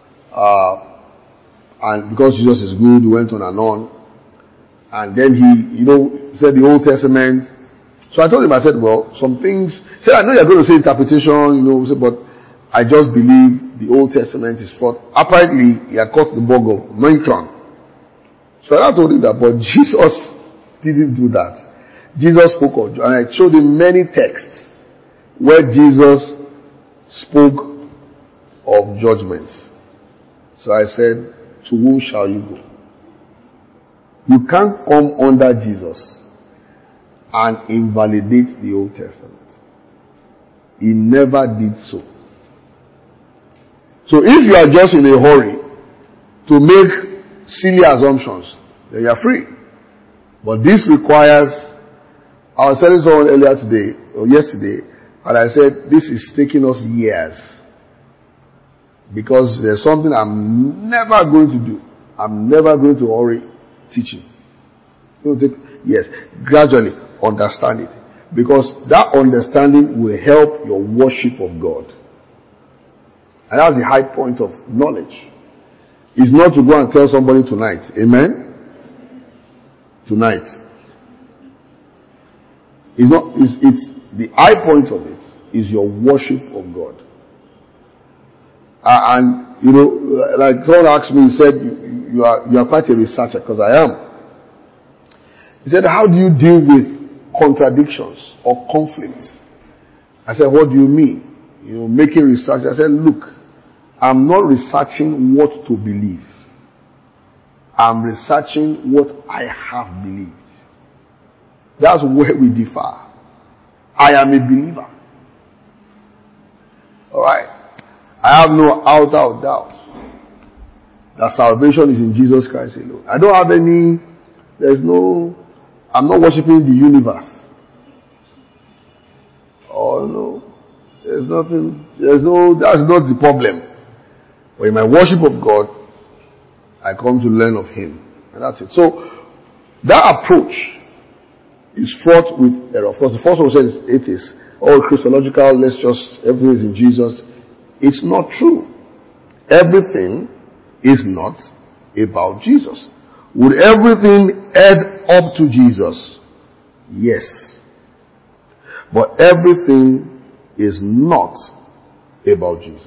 and because Jesus is good, he went on and on. And then he said the Old Testament. So I told him, I said, well, some things, he said, I know you're going to say interpretation, but I just believe the Old Testament is fraud. Apparently, he had caught the bug of Mencron. So I told him that, but Jesus didn't do that. Jesus spoke of, and I showed him many texts where Jesus spoke of judgments. So I said, to whom shall you go? You can't come under Jesus and invalidate the Old Testament. He never did so. So if you are just in a hurry to make silly assumptions, then you are free. But this requires, I was telling someone earlier today, or yesterday, and I said, this is taking us years. Because there's something I'm never going to do. I'm never going to hurry teaching. It will take years. Gradually, understand it. Because that understanding will help your worship of God. And that's the high point of knowledge. It's not to go and tell somebody tonight. Amen? Tonight. It's the high point of it is your worship of God. And like someone asked me, he said, you are quite a researcher, because I am. He said, how do you deal with contradictions or conflicts? I said, what do you mean? Making research. I said, look, I'm not researching what to believe. I'm researching what I have believed. That's where we differ. I am a believer. Alright? I have no outer doubt that salvation is in Jesus Christ alone. I don't have I'm not worshiping the universe. Oh no. That's not the problem. But in my worship of God, I come to learn of Him. And that's it. So, that approach is fraught with error. Of course, the first one says it is all Christological, everything is in Jesus. It's not true. Everything is not about Jesus. Would everything add up to Jesus? Yes. But everything is not about Jesus.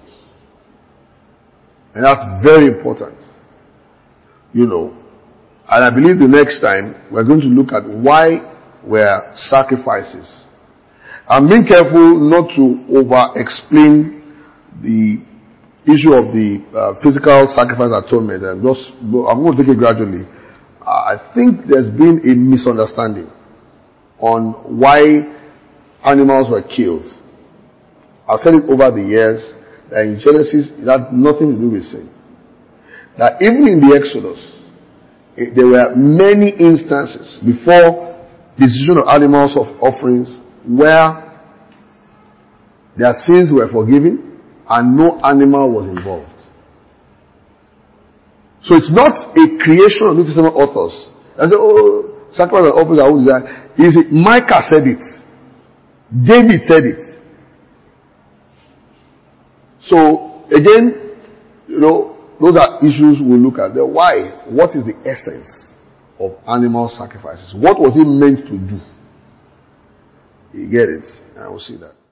And that's very important. And I believe the next time we're going to look at why were sacrifices. I'm being careful not to over-explain the issue of the physical sacrifice atonement. I'm going to take it gradually. I think there's been a misunderstanding on why animals were killed. I've said it over the years that in Genesis it had nothing to do with sin. That even in the Exodus, there were many instances before the decision of animals of offerings where their sins were forgiven and no animal was involved. So it's not a creation of New Testament authors. I say, sacrifice and offerings are all desire. Micah said it. David said it. So again, those are issues we'll look at. Why? What is the essence of animal sacrifices? What was it meant to do? You get it? And we'll see that.